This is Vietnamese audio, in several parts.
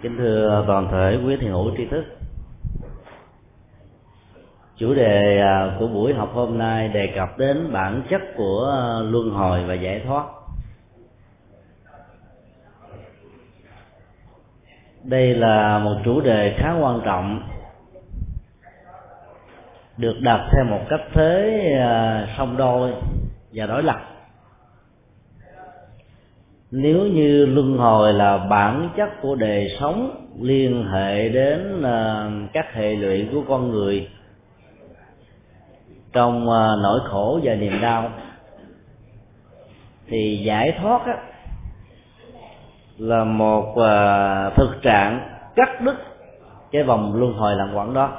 Kính thưa toàn thể quý thiền hữu tri thức, chủ đề của buổi học hôm nay đề cập đến bản chất của luân hồi và giải thoát. Đây là một chủ đề khá quan trọng, được đặt theo một cách thế song đôi và đối lập. Nếu như luân hồi là bản chất của đời sống liên hệ đến các hệ lụy của con người trong nỗi khổ và niềm đau, thì giải thoát là một thực trạng cắt đứt cái vòng luân hồi lẩn quẩn đó.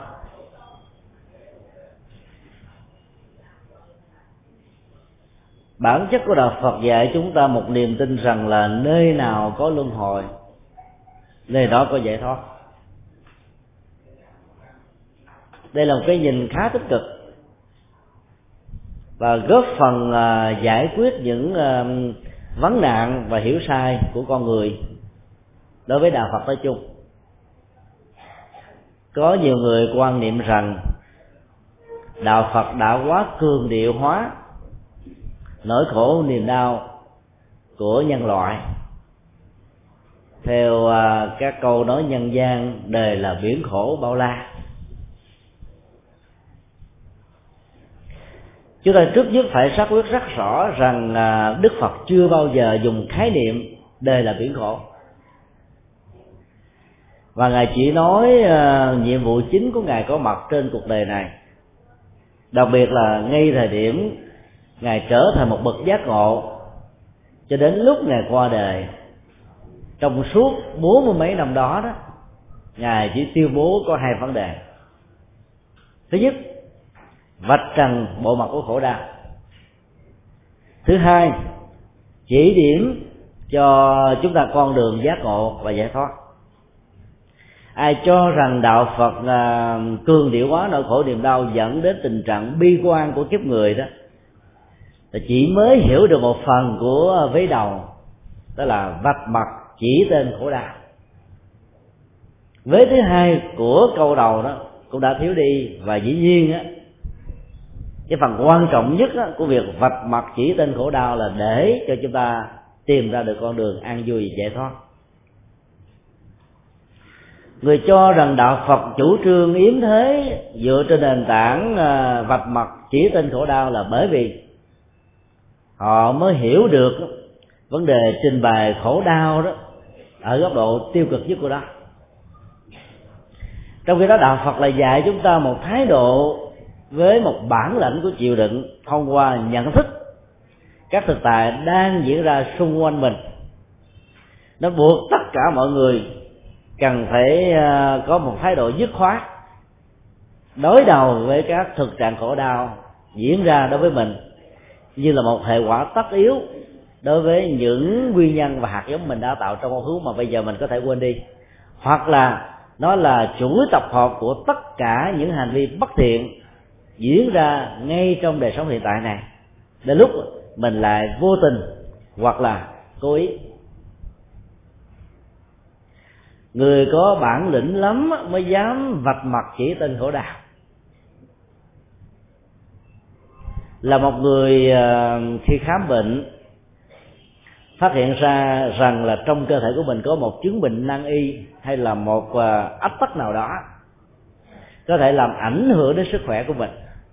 Bản chất của đạo Phật dạy chúng ta một niềm tin rằng là nơi nào có luân hồi, nơi đó có giải thoát. Đây là một cái nhìn khá tích cực và góp phần giải quyết những vấn nạn và hiểu sai của con người đối với đạo Phật nói chung. Có nhiều người quan niệm rằng đạo Phật đã quá cường điệu hóa nỗi khổ niềm đau của nhân loại theo các câu nói nhân gian đời là biển khổ bao la. Chúng ta trước nhất phải xác quyết rất rõ rằng Đức Phật chưa bao giờ dùng khái niệm đời là biển khổ, và Ngài chỉ nói nhiệm vụ chính của Ngài có mặt trên cuộc đời này, đặc biệt là ngay thời điểm Ngài trở thành một bậc giác ngộ cho đến lúc Ngài qua đời. Trong suốt 40 mấy năm đó Ngài chỉ tuyên bố có hai vấn đề. Thứ nhất, vạch trần bộ mặt của khổ đau. Thứ hai, chỉ điểm cho chúng ta con đường giác ngộ và giải thoát. Ai cho rằng đạo Phật cường điệu hóa nỗi khổ niềm đau dẫn đến tình trạng bi quan của kiếp người đó, thì chỉ mới hiểu được một phần của vế đầu, đó là vạch mặt chỉ tên khổ đau. Vế thứ hai của câu đầu đó cũng đã thiếu đi, và dĩ nhiên cái phần quan trọng nhất của việc vạch mặt chỉ tên khổ đau là để cho chúng ta tìm ra được con đường an vui và giải thoát. Người cho rằng đạo Phật chủ trương yếm thế dựa trên nền tảng vạch mặt chỉ tên khổ đau là bởi vì họ mới hiểu được vấn đề trình bày khổ đau đó ở góc độ tiêu cực nhất của đó. Trong khi đó đạo Phật là dạy chúng ta một thái độ với một bản lĩnh của chịu đựng thông qua nhận thức các thực tại đang diễn ra xung quanh mình. Nó buộc tất cả mọi người cần phải có một thái độ dứt khoát đối đầu với các thực trạng khổ đau diễn ra đối với mình như là một hệ quả tất yếu đối với những nguyên nhân và hạt giống mình đã tạo trong quá khứ mà bây giờ mình có thể quên đi, hoặc là nó là chuỗi tập hợp của tất cả những hành vi bất thiện diễn ra ngay trong đời sống hiện tại này, đến lúc mình lại vô tình hoặc là cố ý. Người có bản lĩnh lắm mới dám vạch mặt chỉ tên khổ đau. Là một người khi khám bệnh phát hiện ra rằng là trong cơ thể của mình có một chứng bệnh nan y hay là một ách tắc nào đó có thể làm ảnh hưởng đến sức khỏe của mình,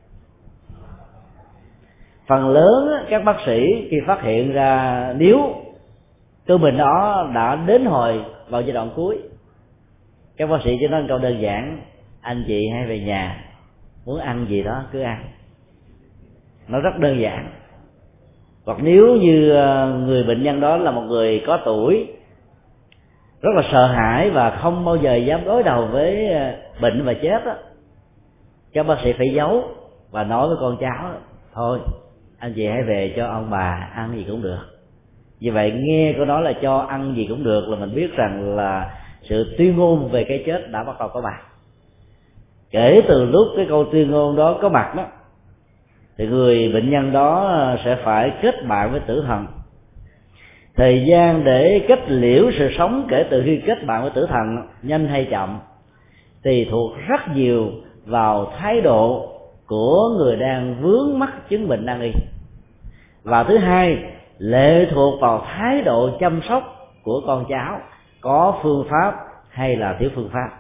phần lớn các bác sĩ khi phát hiện ra nếu cơn bệnh đó đã đến hồi vào giai đoạn cuối, các bác sĩ chỉ nói một câu đơn giản: anh chị hãy về nhà, muốn ăn gì đó cứ ăn. Nó rất đơn giản. Hoặc nếu như người bệnh nhân đó là một người có tuổi, rất là sợ hãi và không bao giờ dám đối đầu với bệnh và chết đó, các bác sĩ phải giấu và nói với con cháu: thôi anh chị hãy về cho ông bà ăn gì cũng được. Như vậy nghe câu nói là cho ăn gì cũng được là mình biết rằng là sự tuyên ngôn về cái chết đã bắt đầu có mặt. Kể từ lúc cái câu tuyên ngôn đó có mặt đó, thì người bệnh nhân đó sẽ phải kết bạn với tử thần. thời gian để kết liễu sự sống kể từ khi kết bạn với tử thần nhanh hay chậm tùy thuộc rất nhiều vào thái độ của người đang vướng mắc chứng bệnh nan y. Và thứ hai, lệ thuộc vào thái độ chăm sóc của con cháu, có phương pháp hay là thiếu phương pháp.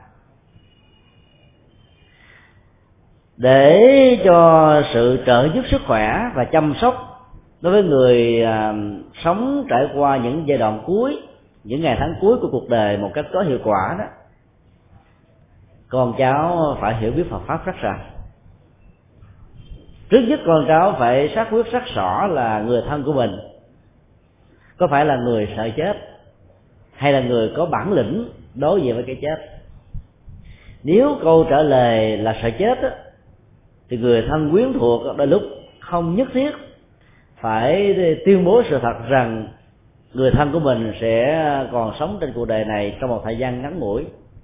Để cho sự trợ giúp sức khỏe và chăm sóc đối với người sống trải qua những giai đoạn cuối, những ngày tháng cuối của cuộc đời một cách có hiệu quả đó, con cháu phải hiểu biết Phật pháp rất rành. Trước nhất con cháu phải xác quyết rất rõ là người thân của mình có phải là người sợ chết hay là người có bản lĩnh đối diện với cái chết. Nếu câu trả lời là sợ chết đó, thì người thân quyến thuộc đôi lúc không nhất thiết phải tuyên bố sự thật rằng người thân của mình sẽ còn sống trên cuộc đời này trong một thời gian ngắn ngủi,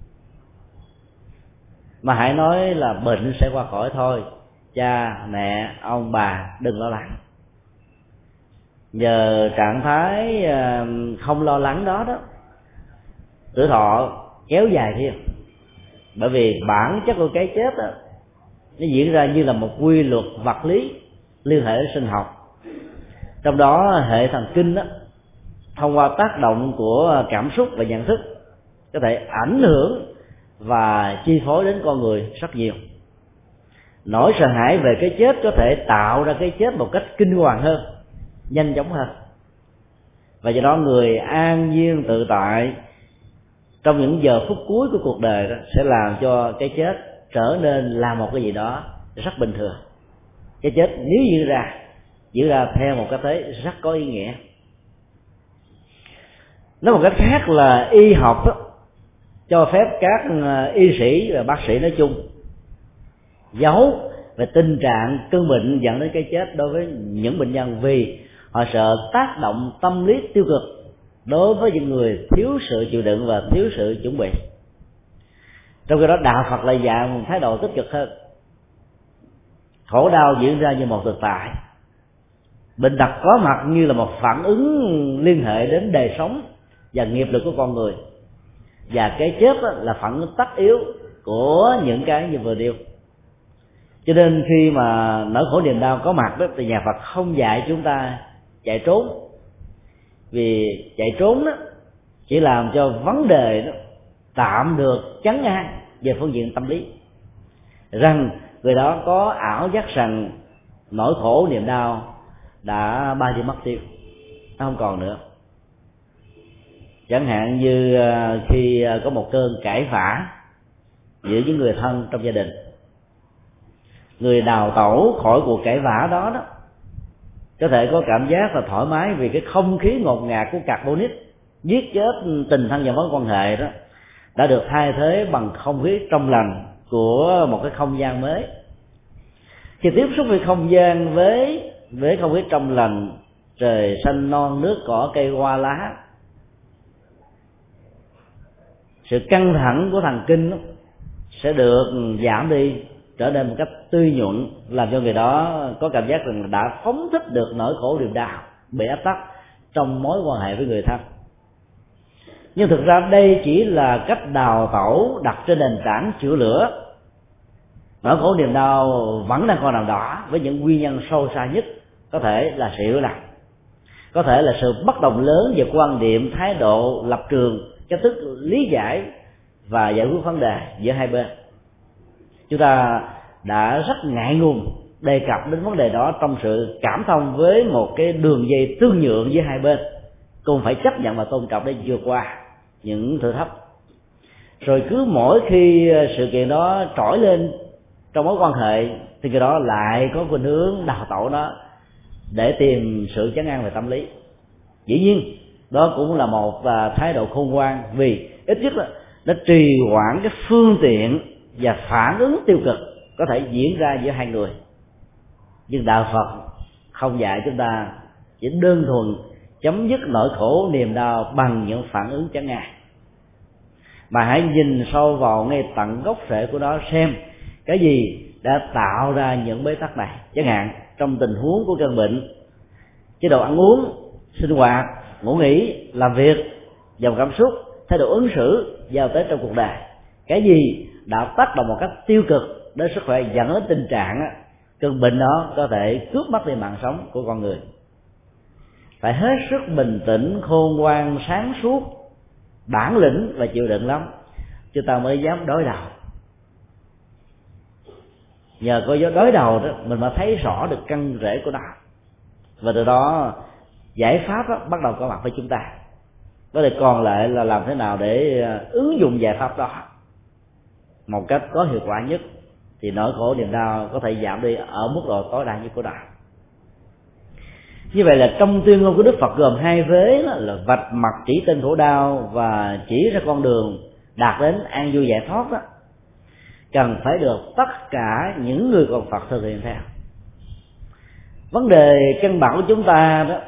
mà hãy nói là bệnh sẽ qua khỏi thôi, cha mẹ ông bà đừng lo lắng. Nhờ trạng thái không lo lắng đó tuổi thọ kéo dài thêm, bởi vì bản chất của cái chết đó, nó diễn ra như là một quy luật vật lý liên hệ đến sinh học. Trong đó hệ thần kinh đó, thông qua tác động của cảm xúc và nhận thức có thể ảnh hưởng và chi phối đến con người rất nhiều. Nỗi sợ hãi về cái chết có thể tạo ra cái chết một cách kinh hoàng hơn, nhanh chóng hơn. Và do đó người an nhiên tự tại trong những giờ phút cuối của cuộc đời đó sẽ làm cho cái chết trở nên là một cái gì đó rất bình thường. Cái chết nếu diễn ra theo một cái thế rất có ý nghĩa. Nói một cách khác là y học đó, cho phép các y sĩ và bác sĩ nói chung giấu về tình trạng cơn bệnh dẫn đến cái chết đối với những bệnh nhân, vì họ sợ tác động tâm lý tiêu cực đối với những người thiếu sự chịu đựng và thiếu sự chuẩn bị. Trong khi đó đạo Phật lại dạy một thái độ tích cực hơn. Khổ đau diễn ra như một thực tại, bệnh tật có mặt như là một phản ứng liên hệ đến đời sống và nghiệp lực của con người, và cái chết là phản ứng tất yếu của những cái như vừa nêu. Cho nên khi mà nỗi khổ niềm đau có mặt đó, thì nhà Phật không dạy chúng ta chạy trốn, vì chạy trốn đó chỉ làm cho vấn đề đó tạm được trấn an về phương diện tâm lý, rằng người đó có ảo giác rằng nỗi khổ niềm đau đã bay đi mất tiêu, nó không còn nữa. Chẳng hạn như khi có một cơn cãi vã giữa những người thân trong gia đình, người đào tẩu khỏi cuộc cãi vã đó có thể có cảm giác là thoải mái vì cái không khí ngột ngạt của carbonic giết chết tình thân và mối quan hệ đó đã được thay thế bằng không khí trong lành của một cái không gian mới. Khi tiếp xúc với không gian với không khí trong lành, trời xanh non nước cỏ cây hoa lá, sự căng thẳng của thần kinh sẽ được giảm đi, trở nên một cách tươi nhuận, làm cho người đó có cảm giác rằng đã phóng thích được nỗi khổ niềm đau bị áp tắc trong mối quan hệ với người thân. Nhưng thực ra đây chỉ là cách đào tẩu đặt trên nền tảng chữa lửa. Nỗi khổ niềm đau vẫn đang còn nằm đó với những nguyên nhân sâu xa nhất, có thể là sự hiểu lầm, có thể là sự bất đồng lớn về quan điểm, thái độ, lập trường, cách thức lý giải và giải quyết vấn đề giữa hai bên. Chúng ta đã rất ngại ngùng đề cập đến vấn đề đó trong sự cảm thông với một cái đường dây tương nhượng với hai bên, cùng phải chấp nhận và tôn trọng để vượt qua những thử thách. Rồi cứ mỗi khi sự kiện đó trỗi lên trong mối quan hệ thì cái đó lại có khuynh hướng đào tẩu nó để tìm sự trấn an về tâm lý. Dĩ nhiên đó cũng là một thái độ khôn ngoan, vì ít nhất là nó trì hoãn cái phương tiện và phản ứng tiêu cực có thể diễn ra giữa hai người. Nhưng đạo Phật không dạy chúng ta chỉ đơn thuần chấm dứt nỗi khổ niềm đau bằng những phản ứng chấn an, mà hãy nhìn sâu vào ngay tận gốc rễ của nó, xem cái gì đã tạo ra những bế tắc này. Chẳng hạn trong tình huống của căn bệnh, chế độ ăn uống, sinh hoạt ngủ nghỉ, làm việc, dòng cảm xúc, thái độ ứng xử, giao tế trong cuộc đời. Cái gì đã tác động một cách tiêu cực đến sức khỏe dẫn đến tình trạng cơn bệnh đó có thể cướp mất đi mạng sống của con người. Phải hết sức bình tĩnh, khôn ngoan, sáng suốt, bản lĩnh và chịu đựng lắm, chúng ta mới dám đối đầu. Nhờ có gió đối đầu đó mình mới thấy rõ được căn rễ của nó, và từ đó giải pháp đó bắt đầu có mặt với chúng ta. Vấn đề còn lại là làm thế nào để ứng dụng giải pháp đó một cách có hiệu quả nhất, thì nỗi khổ niềm đau có thể giảm đi ở mức độ tối đa nhất của nó. Như vậy là trong tuyên ngôn của Đức Phật gồm hai vế, là vạch mặt chỉ tên khổ đau và chỉ ra con đường đạt đến an vui giải thoát đó, cần phải được tất cả những người con Phật thực hiện theo. Vấn đề căn bản của chúng ta đó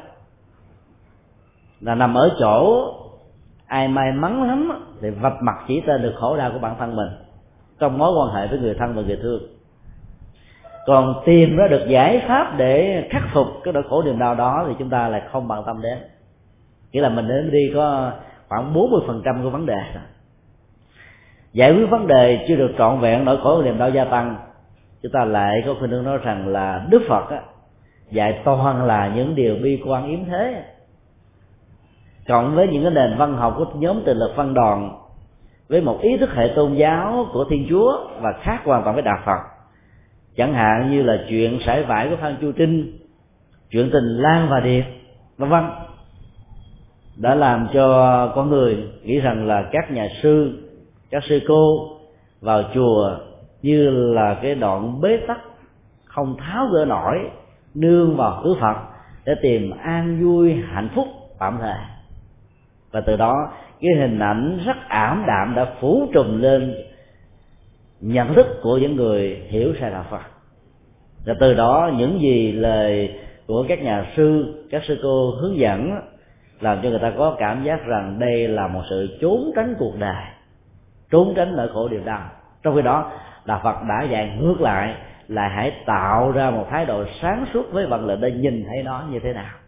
là nằm ở chỗ ai may mắn lắm thì vạch mặt chỉ tên được khổ đau của bản thân mình trong mối quan hệ với người thân và người thương, còn tìm ra được giải pháp để khắc phục cái nỗi khổ niềm đau đó thì chúng ta lại không bận tâm đến. Nghĩa là mình đến đi có khoảng 40% của vấn đề rồi. Giải quyết vấn đề chưa được trọn vẹn, nỗi khổ niềm đau gia tăng, chúng ta lại có khuynh hướng nói rằng là Đức Phật dạy toàn là những điều bi quan yếm thế, cộng với những cái nền văn học của nhóm Tự Lực Văn Đoàn, với một ý thức hệ tôn giáo của Thiên Chúa và khác hoàn toàn với Đạo Phật, chẳng hạn như là chuyện sải vải của Phan Chu Trinh, chuyện tình Lan và Điệp, vân vân, đã làm cho con người nghĩ rằng là các nhà sư, các sư cô vào chùa như là cái đoạn bế tắc không tháo gỡ nổi, nương vào thứ Phật để tìm an vui hạnh phúc tạm thời. Và từ đó cái hình ảnh rất ảm đạm đã phủ trùm lên nhận thức của những người hiểu sai đạo Phật. Và từ đó những gì lời của các nhà sư, các sư cô hướng dẫn làm cho người ta có cảm giác rằng đây là một sự trốn tránh cuộc đời, trốn tránh nỗi khổ niềm đau. Trong khi đó Đạo Phật đã dạy ngược lại là hãy tạo ra một thái độ sáng suốt với vận mệnh để nhìn thấy nó như thế nào.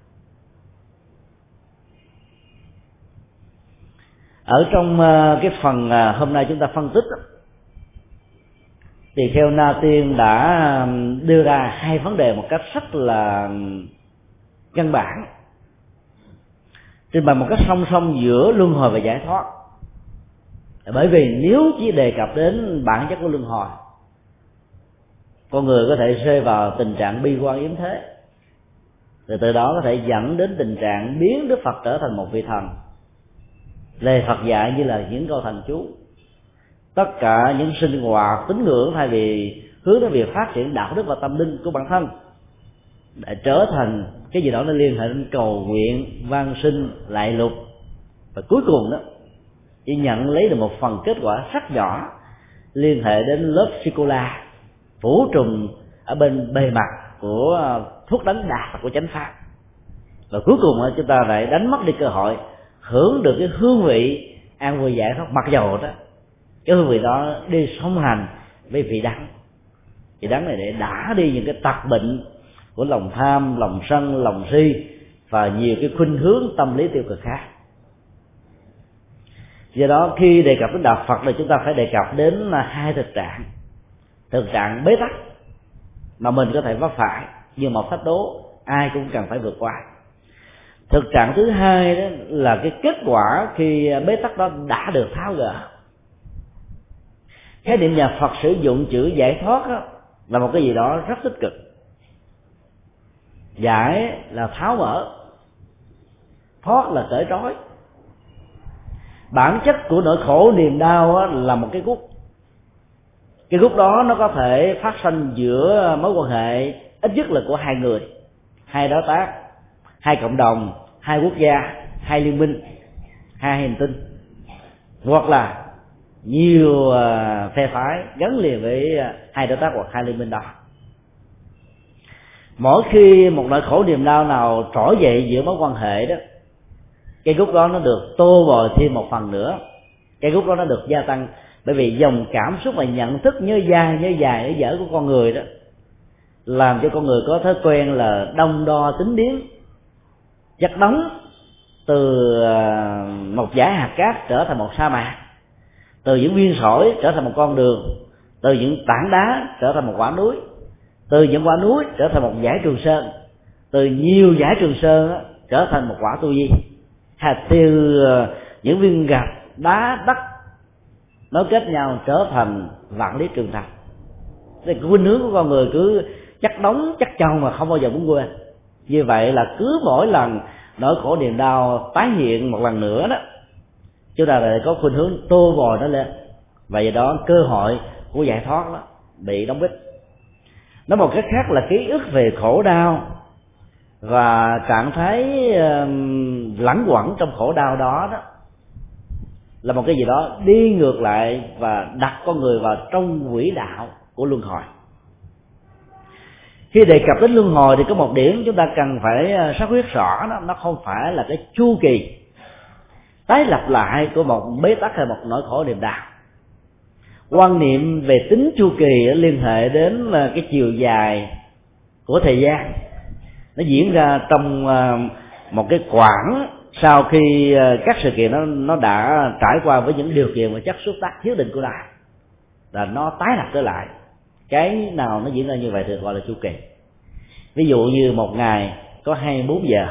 Ở trong cái phần hôm nay chúng ta phân tích thì theo Na Tiên đã đưa ra hai vấn đề một cách rất là căn bản, trình bày một cách song song giữa luân hồi và giải thoát. Bởi vì nếu chỉ đề cập đến bản chất của luân hồi, con người có thể rơi vào tình trạng bi quan yếm thế, rồi từ đó có thể dẫn đến tình trạng biến Đức Phật trở thành một vị thần. Lời Phật dạy như là những câu thần chú, tất cả những sinh hoạt tín ngưỡng thay vì hướng đến việc phát triển đạo đức và tâm linh của bản thân đã trở thành cái gì đó nó liên hệ đến cầu nguyện, van sinh, lại lục, và cuối cùng đó chỉ nhận lấy được một phần kết quả rất nhỏ liên hệ đến lớp sô-cô-la phủ trùm ở bên bề mặt của thuốc đánh đạt của chánh pháp, và cuối cùng chúng ta lại đánh mất đi cơ hội hưởng được cái hương vị an vui giải thoát, mặc dầu đó cái hương vị đó đi song hành với vị đắng. Vị đắng này để đả đi những cái tật bệnh của lòng tham, lòng sân, lòng si và nhiều cái khuynh hướng tâm lý tiêu cực khác. Do đó khi đề cập đến đạo Phật thì chúng ta phải đề cập đến hai thực trạng bế tắc mà mình có thể vấp phải như một thách đố ai cũng cần phải vượt qua. Thực trạng thứ hai đó là cái kết quả khi bế tắc đó đã được tháo gỡ. Khái niệm nhà Phật sử dụng chữ giải thoát đó, là một cái gì đó rất tích cực. Giải là tháo mở, thoát là cởi trói. Bản chất của nỗi khổ niềm đau là một cái gút. Cái gút đó nó có thể phát sinh giữa mối quan hệ ít nhất là của hai người, hai đối tác, hai cộng đồng, hai quốc gia, hai liên minh, hai hành tinh, hoặc là nhiều phe phái gắn liền với hai đối tác hoặc hai liên minh đó. Mỗi khi một nỗi khổ niềm đau nào trỗi dậy giữa mối quan hệ đó, cái gút đó nó được tô bồi thêm một phần nữa, cái gút đó nó được gia tăng, bởi vì dòng cảm xúc và nhận thức nhớ dài ở dở của con người đó làm cho con người có thói quen là đong đo tính điếm, chất đóng từ một dải hạt cát trở thành một sa mạc, từ những viên sỏi trở thành một con đường, từ những tảng đá trở thành một quả núi, từ những quả núi trở thành một dải Trường Sơn, từ nhiều dải Trường Sơn trở thành một quả Tu Di, hay từ những viên gạch đá đất nối kết nhau trở thành vạn lý trường thành. Thì khuynh hướng của con người cứ chắc đóng chắc chồng mà không bao giờ muốn quên. Như vậy là cứ mỗi lần nỗi khổ niềm đau tái hiện một lần nữa đó, chúng ta lại có khuynh hướng tô bồi nó lên, và do đó cơ hội của giải thoát đó bị đóng bít. Nói một cách khác là ký ức về khổ đau và trạng thái lẳng quẩn trong khổ đau đó là một cái gì đó đi ngược lại và đặt con người vào trong quỹ đạo của luân hồi. Khi đề cập đến luân hồi thì có một điểm chúng ta cần phải xác quyết rõ đó, nó không phải là cái chu kỳ tái lặp lại của một bế tắc hay một nỗi khổ niềm đau. Quan niệm về tính chu kỳ liên hệ đến cái chiều dài của thời gian, nó diễn ra trong một cái quãng sau khi các sự kiện nó đã trải qua với những điều kiện và chất xúc tác nhất định của nó, là nó tái lập trở lại. Cái nào nó diễn ra như vậy thì gọi là chu kỳ. Ví dụ như một ngày có 24 giờ,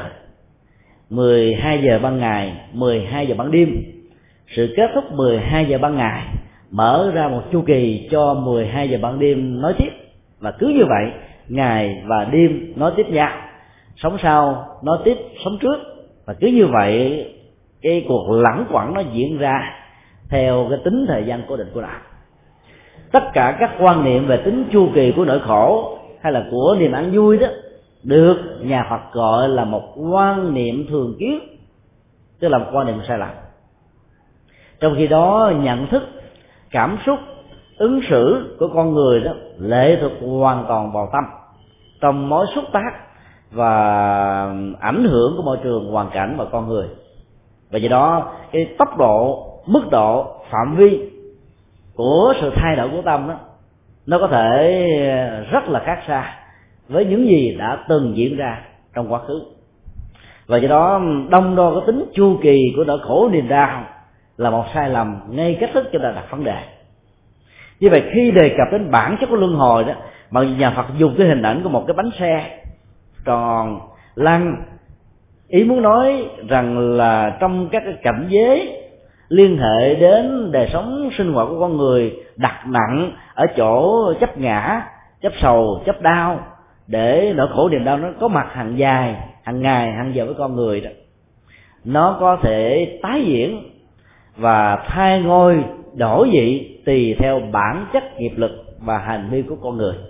12 giờ ban ngày, 12 giờ ban đêm. Sự kết thúc 12 giờ ban ngày mở ra một chu kỳ cho 12 giờ ban đêm nói tiếp, và cứ như vậy ngày và đêm nói tiếp nhau, sống sau nói tiếp sống trước, và cứ như vậy cái cuộc lẳng quẩn nó diễn ra theo cái tính thời gian cố định của nó. Tất cả các quan niệm về tính chu kỳ của nỗi khổ hay là của niềm ăn vui đó được nhà Phật gọi là một quan niệm thường kiến, tức là một quan niệm sai lầm. Trong khi đó nhận thức, cảm xúc, ứng xử của con người đó lệ thuộc hoàn toàn vào tâm, trong mối xúc tác và ảnh hưởng của môi trường, hoàn cảnh và con người. Và do đó cái tốc độ, mức độ, phạm vi của sự thay đổi của tâm đó, nó có thể rất là khác xa với những gì đã từng diễn ra trong quá khứ. Và do đó đong đo cái tính chu kỳ của nỗi khổ niềm đau là một sai lầm ngay cách thức chúng ta đặt vấn đề. Như vậy khi đề cập đến bản chất của luân hồi đó, mà nhà Phật dùng cái hình ảnh của một cái bánh xe tròn lăn, ý muốn nói rằng là trong các cái cảnh giới liên hệ đến đời sống sinh hoạt của con người đặt nặng ở chỗ chấp ngã, chấp sầu, chấp đau, để nỗi khổ niềm đau nó có mặt hàng dài, hàng ngày, hàng giờ với con người đó, nó có thể tái diễn và thay ngôi đổi vị tùy theo bản chất nghiệp lực và hành vi của con người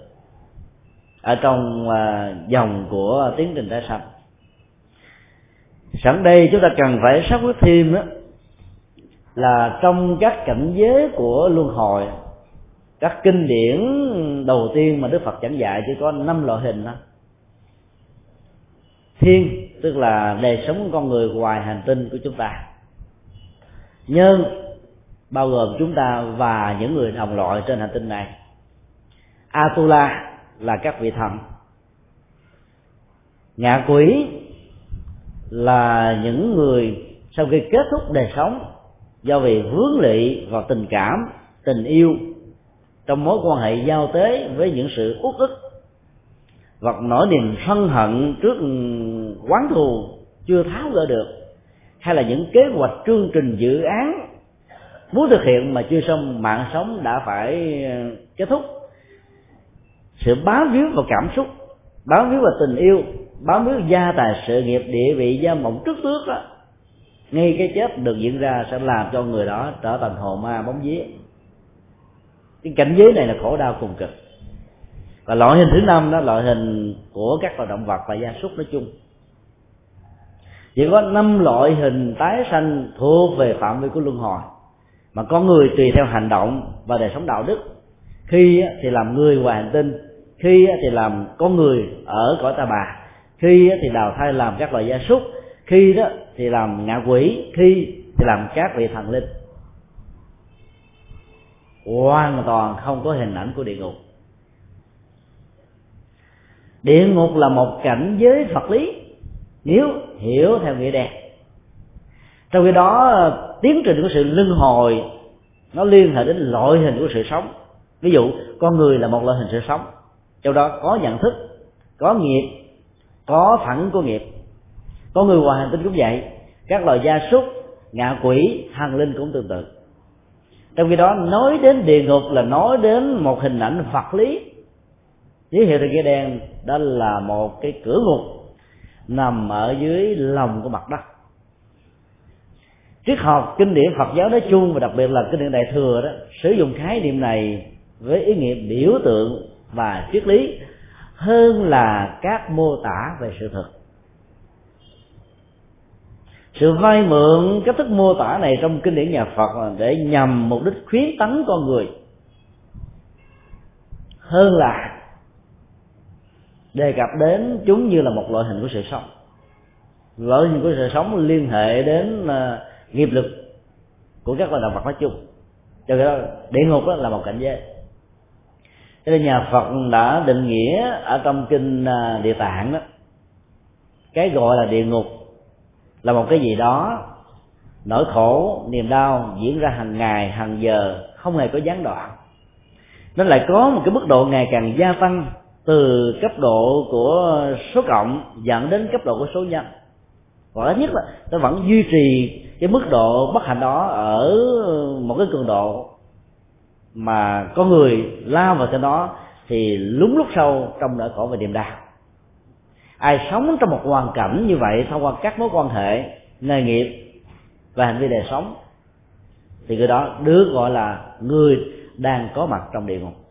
ở trong dòng của tiến trình tái sanh. Sẵn đây chúng ta cần phải xác quyết thêm đó, là trong các cảnh giới của luân hồi, các kinh điển đầu tiên mà Đức Phật giảng dạy chỉ có 5 loại hình đó. Thiên tức là đời sống của con người ngoài hành tinh của chúng ta. Nhân bao gồm chúng ta và những người đồng loại trên hành tinh này. Atula là các vị thần. Ngạ quỷ là những người sau khi kết thúc đời sống do vì vướng lị vào tình cảm, tình yêu, trong mối quan hệ giao tế với những sự uất ức hoặc nỗi niềm sân hận trước oán thù chưa tháo gỡ được, hay là những kế hoạch chương trình dự án muốn thực hiện mà chưa xong, mạng sống đã phải kết thúc. Sự bám víu vào cảm xúc, bám víu vào tình yêu, bám víu gia tài sự nghiệp, địa vị, danh vọng trước tước đó, ngay cái chết được diễn ra sẽ làm cho người đó trở thành hồn ma bóng vía. Cái cảnh giới này là khổ đau cùng cực. Và loại hình thứ 5 đó, loại hình của các loài động vật và gia súc nói chung. Chỉ có 5 loại hình tái sanh thuộc về phạm vi của luân hồi, mà con người tùy theo hành động và đời sống đạo đức, khi thì làm người ngoài hành tinh, khi thì làm con người ở cõi ta bà, khi thì đào thai làm các loài gia súc, khi đó thì làm ngạ quỷ, khi thì làm các vị thần linh. Hoàn toàn không có hình ảnh của địa ngục. Địa ngục là một cảnh giới vật lý nếu hiểu theo nghĩa đen. Trong khi đó tiến trình của sự luân hồi nó liên hệ đến loại hình của sự sống. Ví dụ con người là một loại hình sự sống, trong đó có nhận thức, có nghiệp, có phản ứng của nghiệp. Con người ngoài hành tinh cũng vậy, các loài gia súc, ngạ quỷ, thần linh cũng tương tự. Trong khi đó nói đến địa ngục là nói đến một hình ảnh vật lý, giới hiệu trên nghĩa đen đó là một cái cửa ngục nằm ở dưới lòng của mặt đất. Triết học kinh điển Phật giáo nói chung và đặc biệt là kinh điển Đại Thừa đó sử dụng khái niệm này với ý nghĩa biểu tượng và triết lý hơn là các mô tả về sự thực. Sự vay mượn cách thức mô tả này trong kinh điển nhà Phật là để nhằm mục đích khuyến tấn con người hơn là đề cập đến chúng như là một loại hình của sự sống. Loại hình của sự sống liên hệ đến nghiệp lực của các loài động vật nói chung. Cho nên đó địa ngục đó là một cảnh giới. Cho nên nhà Phật đã định nghĩa ở trong kinh Địa Tạng đó, cái gọi là địa ngục là một cái gì đó nỗi khổ niềm đau diễn ra hàng ngày hàng giờ, không hề có gián đoạn. Nó lại có một cái mức độ ngày càng gia tăng từ cấp độ của số cộng dẫn đến cấp độ của số nhân. Và ít nhất là nó vẫn duy trì cái mức độ bất hạnh đó ở một cái cường độ mà có người lao vào trên đó thì lún lút sâu trong nỗi khổ và niềm đau. Ai sống trong một hoàn cảnh như vậy thông qua các mối quan hệ, nghề nghiệp và hành vi đời sống thì người đó được gọi là người đang có mặt trong địa ngục.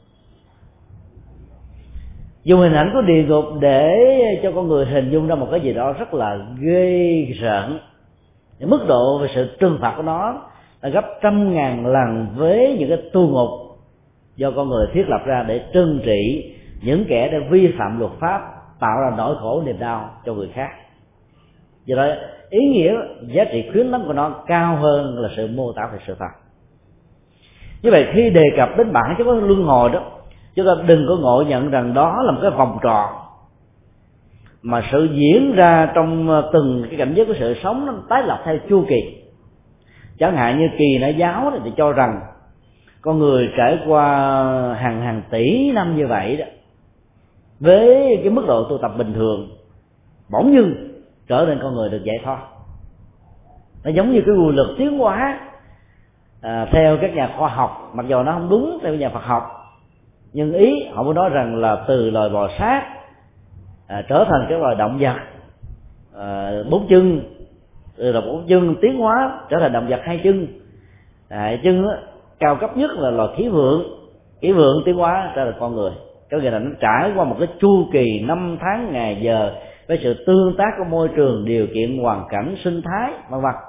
Dùng hình ảnh của địa ngục để cho con người hình dung ra một cái gì đó rất là ghê rợn. Mức độ về sự trừng phạt của nó là gấp trăm ngàn lần với những cái tu ngục do con người thiết lập ra để trừng trị những kẻ đã vi phạm luật pháp, tạo ra nỗi khổ niềm đau cho người khác. Do đó ý nghĩa giá trị khuyến tấn của nó cao hơn là sự mô tả về sự thật. Như vậy khi đề cập đến bản chất của luân hồi đó, chúng ta đừng có ngộ nhận rằng đó là một cái vòng tròn mà sự diễn ra trong từng cái cảnh giới của sự sống nó tái lập theo chu kỳ. Chẳng hạn như kỳ nã giáo thì cho rằng con người trải qua hàng tỷ năm như vậy đó, với cái mức độ tu tập bình thường, bỗng dưng trở nên con người được giải thoát. Nó giống như cái quy luật tiến hóa theo các nhà khoa học, mặc dù nó không đúng theo nhà Phật học, nhưng ý họ muốn nói rằng là từ loài bò sát trở thành cái loài động vật bốn chân, từ loài bốn chân tiến hóa trở thành động vật hai chân. Chân cao cấp nhất là loài khỉ vượn tiến hóa trở thành con người. Có nghĩa là nó trải qua một cái chu kỳ năm tháng ngày giờ với sự tương tác của môi trường, điều kiện hoàn cảnh sinh thái vân vân.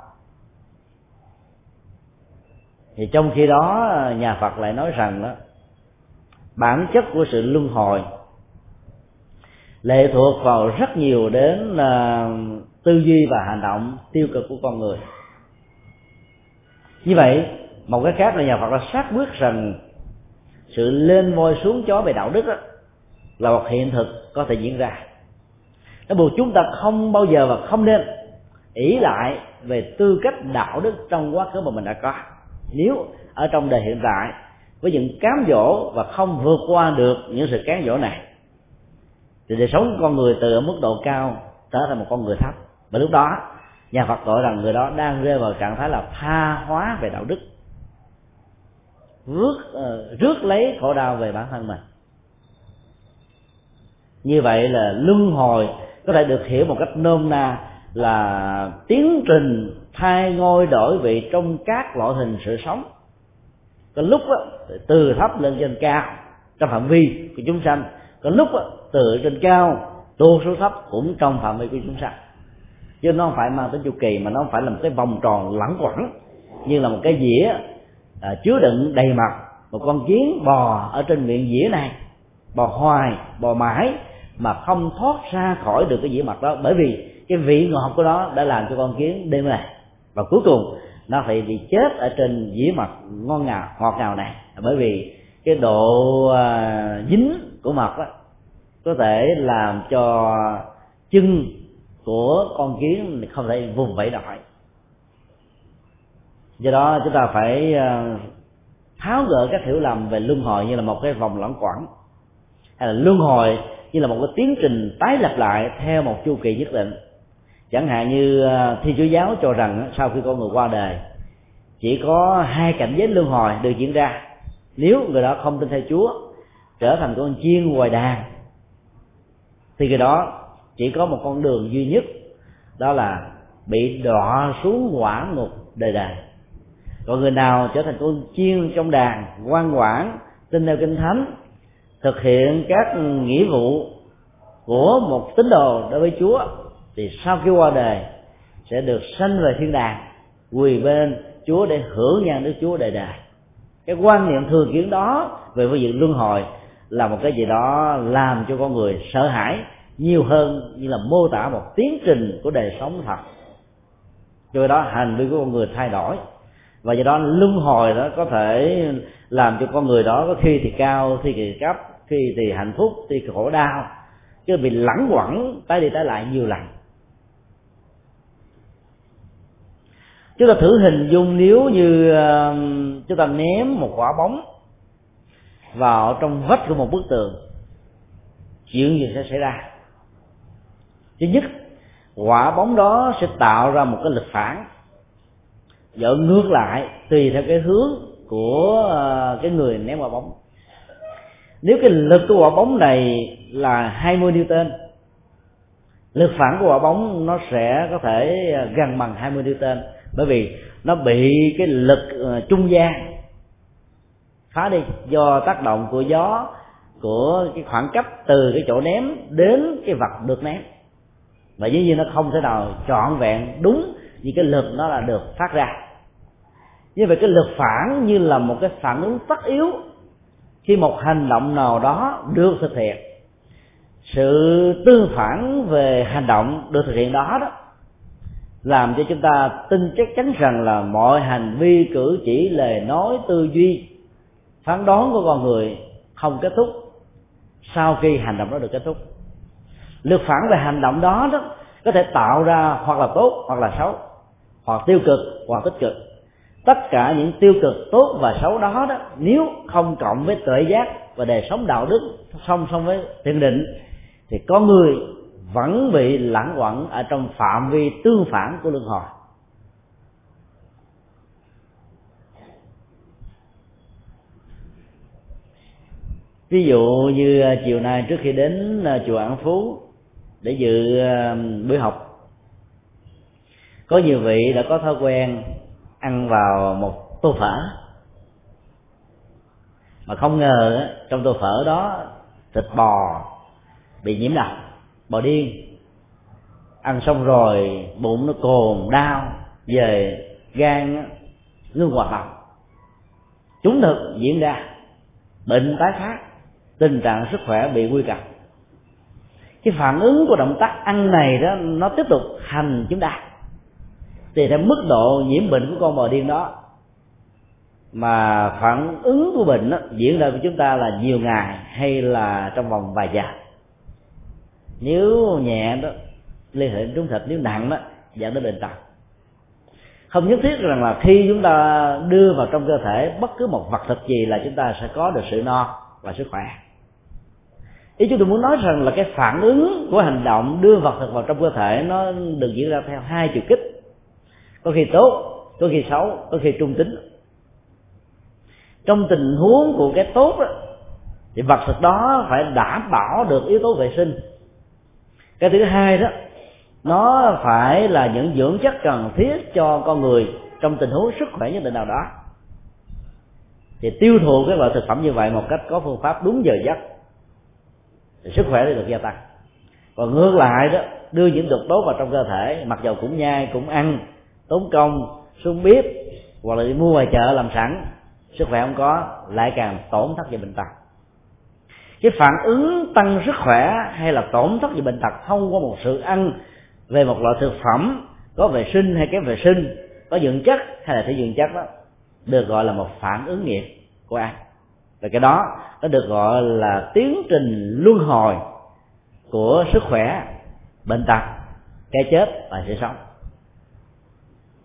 Thì trong khi đó nhà Phật lại nói rằng đó, bản chất của sự luân hồi lệ thuộc vào rất nhiều đến tư duy và hành động tiêu cực của con người. Như vậy một cái khác là nhà Phật đã xác quyết rằng sự lên voi xuống chó về đạo đức đó là một hiện thực có thể diễn ra. Nó buộc chúng ta không bao giờ và không nên ỷ lại về tư cách đạo đức trong quá khứ mà mình đã có. Nếu ở trong đời hiện tại với những cám dỗ và không vượt qua được những sự cám dỗ này thì đời sống của con người từ ở mức độ cao trở thành một con người thấp. Và lúc đó nhà Phật gọi rằng người đó đang rơi vào trạng thái là tha hóa về đạo đức, rước lấy khổ đau về bản thân mình. Như vậy là luân hồi có thể được hiểu một cách nôm na là tiến trình thay ngôi đổi vị trong các loại hình sự sống. Có lúc đó, từ thấp lên trên cao trong phạm vi của chúng sanh, có lúc đó, từ trên cao tuột xuống thấp cũng trong phạm vi của chúng sanh. Chứ nó không phải mang tính chu kỳ, mà nó không phải là một cái vòng tròn lẳng quẩn như là một cái dĩa chứa đựng đầy mặt một con kiến bò ở trên miệng dĩa này, bò hoài, bò mãi mà không thoát ra khỏi được cái dĩa mặt đó, bởi vì cái vị ngọt của nó đã làm cho con kiến đêm này, và cuối cùng nó phải bị chết ở trên dĩa mặt ngon ngào ngọt ngào này, bởi vì cái độ dính của mật đó có thể làm cho chân của con kiến không thể vùng vẫy nổi. Do đó chúng ta phải tháo gỡ các hiểu lầm về luân hồi như là một cái vòng luẩn quẩn, hay là luân hồi như là một cái tiến trình tái lặp lại theo một chu kỳ nhất định. Chẳng hạn như Thiên Chúa giáo cho rằng sau khi con người qua đời chỉ có 2 cảnh giới luân hồi được diễn ra. Nếu người đó không tin theo Chúa, trở thành con chiên ngoài đàn, thì người đó chỉ có một con đường duy nhất, đó là bị đọa xuống hỏa ngục đời đời. Còn người nào trở thành con chiên trong đàn, ngoan ngoãn, tin theo Kinh Thánh, thực hiện các nghĩa vụ của một tín đồ đối với Chúa, thì sau khi qua đời sẽ được sanh về thiên đàng, quỳ bên Chúa để hưởng nhan Đức Chúa đời đời. Cái quan niệm thường kiến đó về phương diện luân hồi là một cái gì đó làm cho con người sợ hãi nhiều hơn như là mô tả một tiến trình của đời sống thật. Do đó hành vi của con người thay đổi, và do đó luân hồi đó có thể làm cho con người đó có khi thì cao, khi thì cấp, khi thì hạnh phúc, khi thì khổ đau, chứ bị lẳng quẩn tái đi tái lại nhiều lần. Chúng ta thử hình dung nếu như chúng ta ném một quả bóng vào trong vách của một bức tường, chuyện gì sẽ xảy ra? Thứ nhất, quả bóng đó sẽ tạo ra một cái lực phản dội ngược lại tùy theo cái hướng của cái người ném quả bóng. Nếu cái lực của quả bóng này là 20 Newton, lực phản của quả bóng nó sẽ có thể gần bằng 20 Newton, bởi vì nó bị cái lực trung gian phá đi do tác động của gió, của cái khoảng cách từ cái chỗ ném đến cái vật được ném, và dĩ nhiên nó không thể nào trọn vẹn đúng như cái lực nó là được phát ra. Như vậy cái lực phản như là một cái phản ứng tất yếu khi một hành động nào đó được thực hiện. Sự tương phản về hành động được thực hiện đó làm cho chúng ta tin chắc chắn rằng là mọi hành vi, cử chỉ, lời nói, tư duy, phán đoán của con người không kết thúc sau khi hành động đó được kết thúc. Lực phản về hành động đó có thể tạo ra hoặc là tốt hoặc là xấu, hoặc tiêu cực hoặc tích cực. Tất cả những tiêu cực, tốt và xấu đó nếu không cộng với tuệ giác và đời sống đạo đức song song với thiền định, thì con người vẫn bị lẳng quẩn ở trong phạm vi tương phản của luân hồi. Ví dụ như chiều nay trước khi đến chùa An Phú để dự buổi học, có nhiều vị đã có thói quen ăn vào một tô phở, mà không ngờ trong tô phở đó thịt bò bị nhiễm độc, bò điên. Ăn xong rồi bụng nó cồn đau, về gan ngưng hoạt động, chúng thực diễn ra, bệnh tái phát, tình trạng sức khỏe bị nguy kịch. Cái phản ứng của động tác ăn này đó nó tiếp tục hành chúng ta tùy theo mức độ nhiễm bệnh của con bò điên đó, mà phản ứng của bệnh đó diễn ra với chúng ta là nhiều ngày hay là trong vòng vài giờ. Nếu nhẹ đó liên hệ đến trúng thịt, nếu nặng đó dẫn đến bệnh tật. Không nhất thiết rằng là khi chúng ta đưa vào trong cơ thể bất cứ một vật thực gì là chúng ta sẽ có được sự no và sức khỏe. Ý chúng tôi muốn nói rằng là cái phản ứng của hành động đưa vật thực vào trong cơ thể nó được diễn ra theo hai chiều kích, có khi tốt, có khi xấu, có khi trung tính. Trong tình huống của cái tốt đó, thì vật thực đó phải đảm bảo được yếu tố vệ sinh. Cái thứ hai đó, nó phải là những dưỡng chất cần thiết cho con người trong tình huống sức khỏe nhất định nào đó. Thì tiêu thụ các loại thực phẩm như vậy một cách có phương pháp đúng giờ giấc thì sức khỏe được gia tăng. Còn ngược lại đó, đưa những độc tố vào trong cơ thể, mặc dầu cũng nhai cũng ăn, tốn công xuống bếp hoặc là đi mua ngoài chợ làm sẵn, sức khỏe không có, lại càng tổn thất về bệnh tật. Cái phản ứng tăng sức khỏe hay là tổn thất về bệnh tật thông qua một sự ăn về một loại thực phẩm có vệ sinh hay kém vệ sinh, có dưỡng chất hay là thiếu dưỡng chất đó, được gọi là một phản ứng nghiệp của ăn. Và cái đó nó được gọi là tiến trình luân hồi của sức khỏe, bệnh tật, cái chết và sự sống.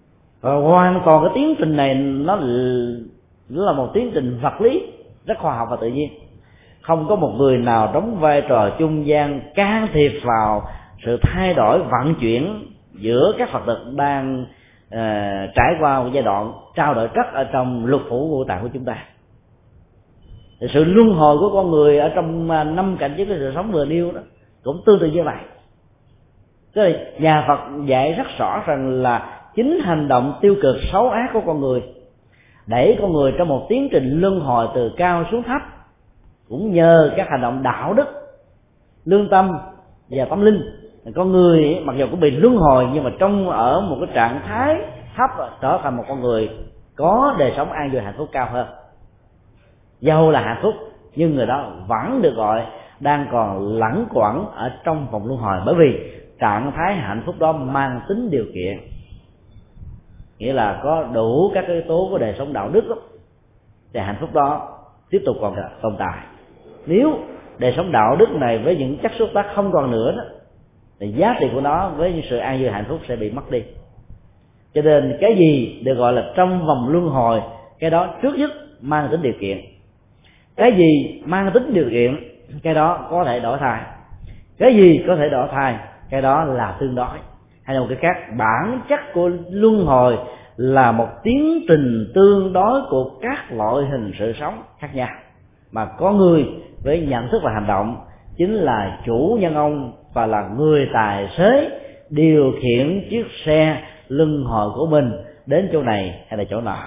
Và hoàn toàn cái tiến trình này nó là một tiến trình vật lý rất khoa học và tự nhiên. Không có một người nào đóng vai trò trung gian can thiệp vào sự thay đổi vận chuyển giữa các Phật tử đang trải qua một giai đoạn trao đổi chất ở trong lục phủ ngũ tạng của chúng ta. Thì sự luân hồi của con người ở trong 5 cảnh giới của sự sống vừa nêu đó cũng tương tự như vậy. Tức là nhà Phật dạy rất rõ rằng là chính hành động tiêu cực xấu ác của con người đẩy con người trong một tiến trình luân hồi từ cao xuống thấp, cũng nhờ các hành động đạo đức, lương tâm và tâm linh. Con người mặc dù cũng bị luân hồi nhưng mà ở một cái trạng thái thấp trở thành một con người có đời sống an vui hạnh phúc cao hơn. Dầu là hạnh phúc nhưng người đó vẫn được gọi đang còn lẳng quẩn ở trong vòng luân hồi, bởi vì trạng thái hạnh phúc đó mang tính điều kiện, nghĩa là có đủ các yếu tố của đời sống đạo đức đó, thì hạnh phúc đó tiếp tục còn tồn tại. Nếu đời sống đạo đức này với những chất xúc tác không còn nữa đó, thì giá trị của nó với những sự an vui hạnh phúc sẽ bị mất đi. Cho nên cái gì được gọi là trong vòng luân hồi, cái đó trước nhất mang tính điều kiện. Cái gì mang tính điều kiện, cái đó có thể đổi thay. Cái gì có thể đổi thay, cái đó là tương đối. Hay là một cái khác, bản chất của luân hồi là một tiến trình tương đối của các loại hình sự sống khác nhau, mà có người với nhận thức và hành động chính là chủ nhân ông và là người tài xế điều khiển chiếc xe luân hồi của mình đến chỗ này hay là chỗ nọ,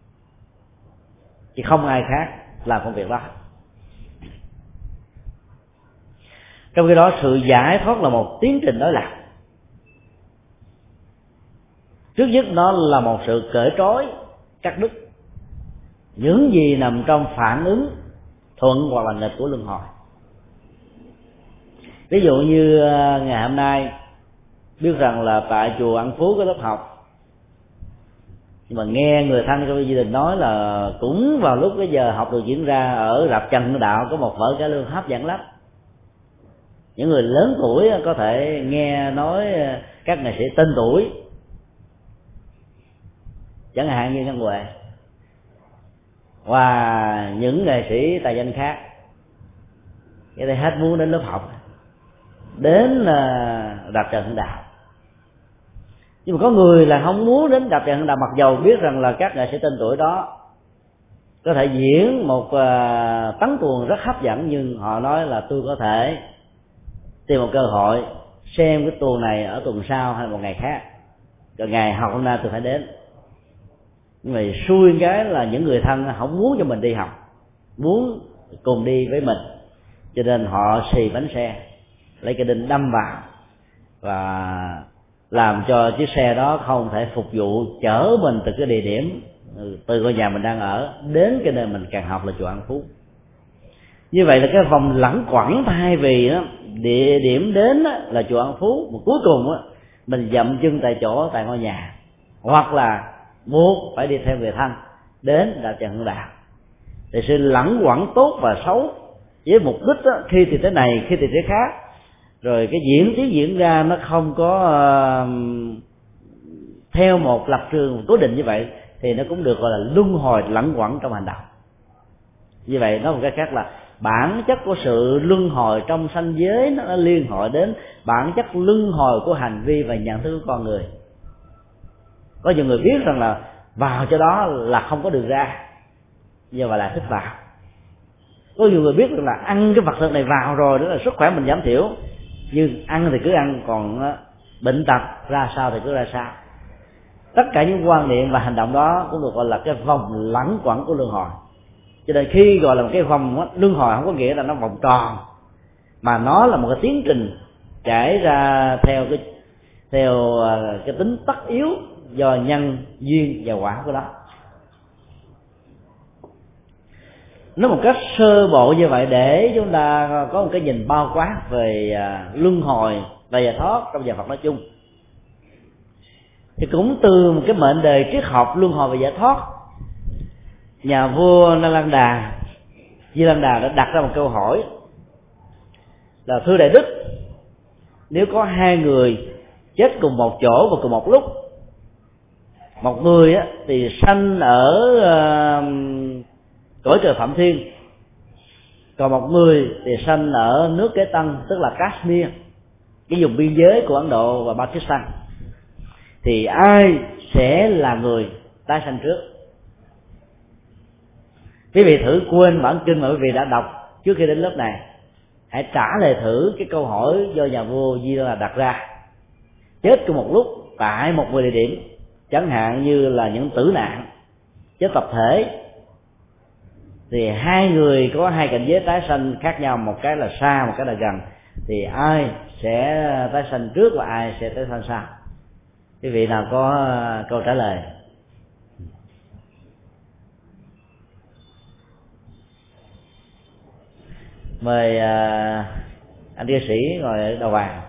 chứ không ai khác làm công việc đó. Trong khi đó sự giải thoát là một tiến trình đối lập. Trước nhất nó là một sự cởi trói, cắt đứt những gì nằm trong phản ứng thuận hoặc là nghịch của luân hồi. Ví dụ như ngày hôm nay biết rằng là tại chùa An Phú có lớp học, nhưng mà nghe người thân trong gia đình nói là cũng vào lúc cái giờ học được diễn ra ở rạp Trần Hưng Đạo có một vở cải lương hấp dẫn lắm. Những người lớn tuổi có thể nghe nói các nghệ sĩ tên tuổi, chẳng hạn như Ngân Huệ và những nghệ sĩ tài danh khác, cái này hết muốn đến lớp học, đến rạp Trần Hưng Đạo. Nhưng mà có người là không muốn đến rạp Trần Hưng Đạo, mặc dầu biết rằng là các nghệ sĩ tên tuổi đó có thể diễn một tấn tuồng rất hấp dẫn, nhưng họ nói là tôi có thể tìm một cơ hội xem cái tuồng này ở tuần sau hay một ngày khác, rồi ngày học hôm nay tôi phải đến. Nhưng mà xui cái là những người thân không muốn cho mình đi học, muốn cùng đi với mình, cho nên họ xì bánh xe, lấy cái đinh đâm vào và làm cho chiếc xe đó không thể phục vụ chở mình từ cái địa điểm, từ ngôi nhà mình đang ở đến cái nơi mình cần học là chùa An Phú. Như vậy là cái vòng lẳng quẩn, thay vì đó, địa điểm đến đó là chùa An Phú, mà cuối cùng đó, mình dậm chân tại chỗ tại ngôi nhà, hoặc là buộc phải đi theo người thân đến rạp Trần Hưng Đạo. Thì sự lẳng quẩn tốt và xấu với mục đích đó, khi thì thế này khi thì thế khác, rồi cái diễn ra nó không có theo một lập trường cố định như vậy, thì nó cũng được gọi là luân hồi lẳng quẩn trong hành động. Như vậy nói một cái khác là bản chất của sự luân hồi trong sanh giới nó liên hệ đến bản chất luân hồi của hành vi và nhận thức của con người. Có nhiều người biết rằng là vào cho đó là không có đường ra, giờ mà lại thích vào. Có nhiều người biết rằng là ăn cái vật thực này vào rồi đó là sức khỏe mình giảm thiểu, nhưng ăn thì cứ ăn, còn bệnh tật ra sao thì cứ ra sao. Tất cả những quan niệm và hành động đó cũng được gọi là cái vòng lẳng quẩn của luân hồi. Cho nên khi gọi là một cái vòng luân hồi không có nghĩa là nó vòng tròn, mà nó là một cái tiến trình trải ra theo cái tính tất yếu do nhân duyên và quả của đó. Nói một cách sơ bộ như vậy để chúng ta có một cái nhìn bao quát về luân hồi và giải thoát trong nhà Phật nói chung. Thì cũng từ một cái mệnh đề triết học luân hồi và giải thoát, nhà vua Na Lan Đà, Di Lan Đà đã đặt ra một câu hỏi là: thưa Đại Đức, nếu có hai người chết cùng một chỗ và cùng một lúc, Một người á, thì sanh ở cõi trời Phạm Thiên, còn một người thì sanh ở nước Kế Tân, tức là Kashmir, cái vùng biên giới của Ấn Độ và Pakistan. Thì ai sẽ là người tái sanh trước? Quý vị thử quên bản kinh mà quý vị đã đọc trước khi đến lớp này, hãy trả lời thử cái câu hỏi do nhà vua Di Đà đặt ra. Chết cùng một lúc tại một địa điểm, chẳng hạn như là những tử nạn, chết tập thể, thì hai người có hai cảnh giới tái sanh khác nhau, một cái là xa, một cái là gần, thì ai sẽ tái sanh trước và ai sẽ tái sanh sau? Quý vị nào có câu trả lời? Mời anh ca sĩ ngồi ở đầu bàn.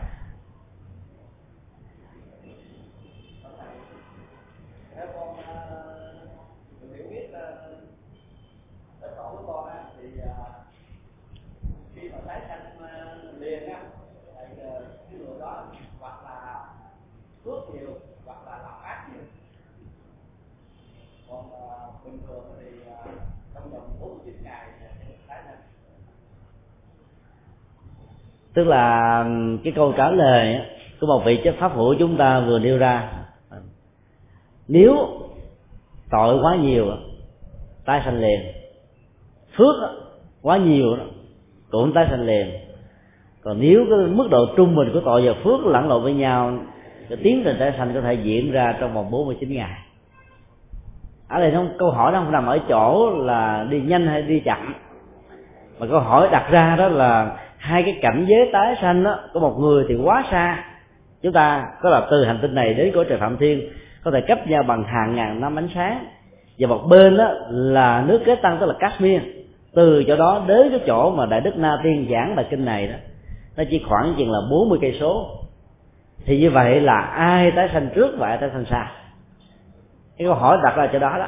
Tức là cái câu trả lời của một vị chất pháp hữu chúng ta vừa nêu ra, nếu tội quá nhiều tái sanh liền, phước quá nhiều cũng tái sanh liền. Còn nếu cái mức độ trung bình của tội và phước lẫn lộn với nhau, cái tiến trình tái sanh có thể diễn ra trong vòng 49 ngày. Ở đây câu hỏi nó không nằm ở chỗ là đi nhanh hay đi chậm, mà câu hỏi đặt ra đó là hai cái cảnh giới tái sanh đó, có một người thì quá xa, chúng ta có là từ hành tinh này đến cõi trời Phạm Thiên có thể cách nhau bằng hàng ngàn năm ánh sáng, và một bên đó là nước Kế Tân, tức là Kashmir, từ chỗ đó đến cái chỗ mà Đại Đức Na Tiên giảng bài kinh này đó, nó chỉ khoảng chừng là 40 cây số. Thì như vậy là ai tái sanh trước và ai tái sanh sau? Cái câu hỏi đặt ra chỗ đó đó.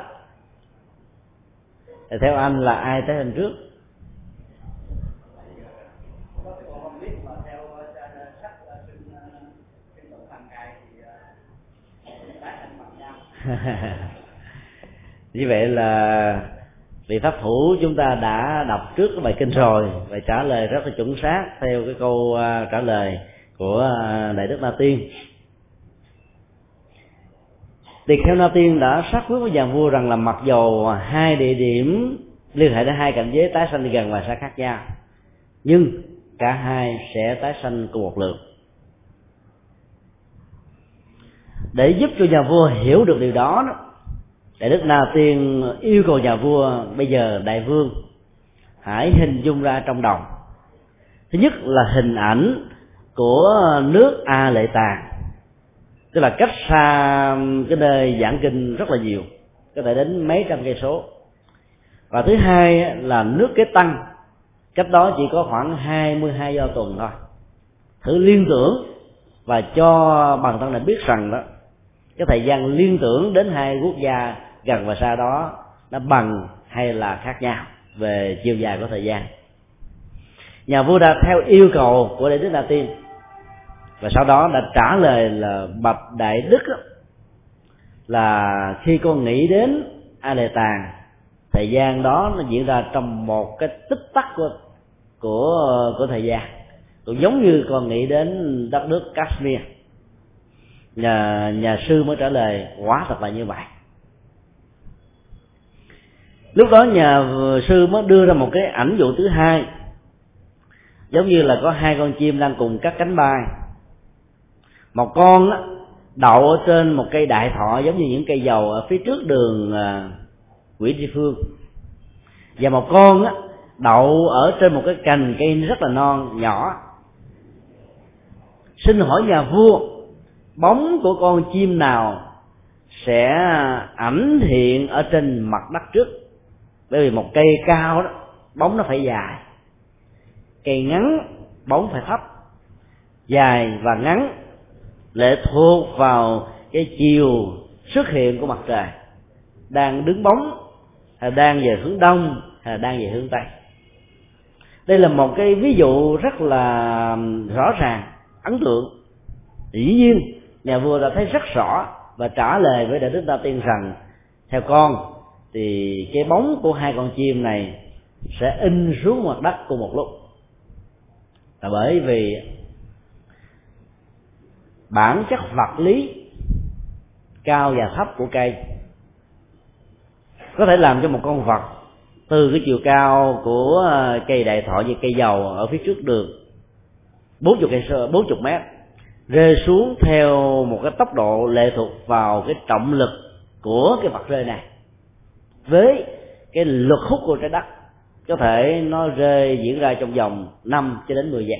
Thì theo anh là ai tái sanh trước? Như vậy là vị pháp thủ chúng ta đã đọc trước cái bài kinh rồi và trả lời rất là chuẩn xác theo cái câu trả lời của Đại Đức Na Tiên. Tỳ Kheo Na Tiên đã xác quyết với nhà vua rằng là mặc dầu hai địa điểm liên hệ đến hai cảnh giới tái sanh gần và xa khác nhau, nhưng cả hai sẽ tái sanh cùng một lượt. Để giúp cho nhà vua hiểu được điều đó, Đại Đức Na Tiên yêu cầu nhà vua bây giờ đại vương hãy hình dung ra trong đầu. Thứ nhất là hình ảnh của nước A Lệ Tàng, tức là cách xa cái nơi giảng kinh rất là nhiều, có thể đến mấy trăm cây số. Và thứ hai là nước Kế Tân, cách đó chỉ có khoảng 22 do tuần thôi. Thử liên tưởng và cho bằng thân này biết rằng đó, cái thời gian liên tưởng đến hai quốc gia gần và xa đó nó bằng hay là khác nhau về chiều dài của thời gian. Nhà vua đã theo yêu cầu của Đại Đức Na Tiên và sau đó đã trả lời là bạch Đại Đức là khi con nghĩ đến A Lệ Tàng, thời gian đó nó diễn ra trong một cái tích tắc của thời gian, cũng giống như con nghĩ đến đất nước Kashmir. Nhà sư mới trả lời quả thật là như vậy. Lúc đó nhà sư mới đưa ra một cái ảnh dụ thứ hai, giống như là có hai con chim đang cùng cắt cánh bay. Một con đậu ở trên một cây đại thọ giống như những cây dầu ở phía trước đường Nguyễn Tri Phương, và một con đậu ở trên một cái cành cây rất là non nhỏ. Xin hỏi nhà vua, bóng của con chim nào sẽ ảnh hiện ở trên mặt đất trước? Bởi vì một cây cao đó, bóng nó phải dài, cây ngắn bóng phải thấp. Dài và ngắn lệ thuộc vào cái chiều xuất hiện của mặt trời, đang đứng bóng hay đang về hướng đông hay đang về hướng tây. Đây là một cái ví dụ rất là rõ ràng, ấn tượng. Dĩ nhiên nhà vua đã thấy rất rõ và trả lời với Đại Đức Na Tiên rằng theo con thì cái bóng của hai con chim này sẽ in xuống mặt đất cùng một lúc, là bởi vì bản chất vật lý cao và thấp của cây có thể làm cho một con vật từ cái chiều cao của cây đại thọ như cây dầu ở phía trước đường 40 mét rơi xuống theo một cái tốc độ lệ thuộc vào cái trọng lực của cái vật rơi này, với cái lực hút của trái đất có thể nó diễn ra trong vòng 5 cho đến 10 giây.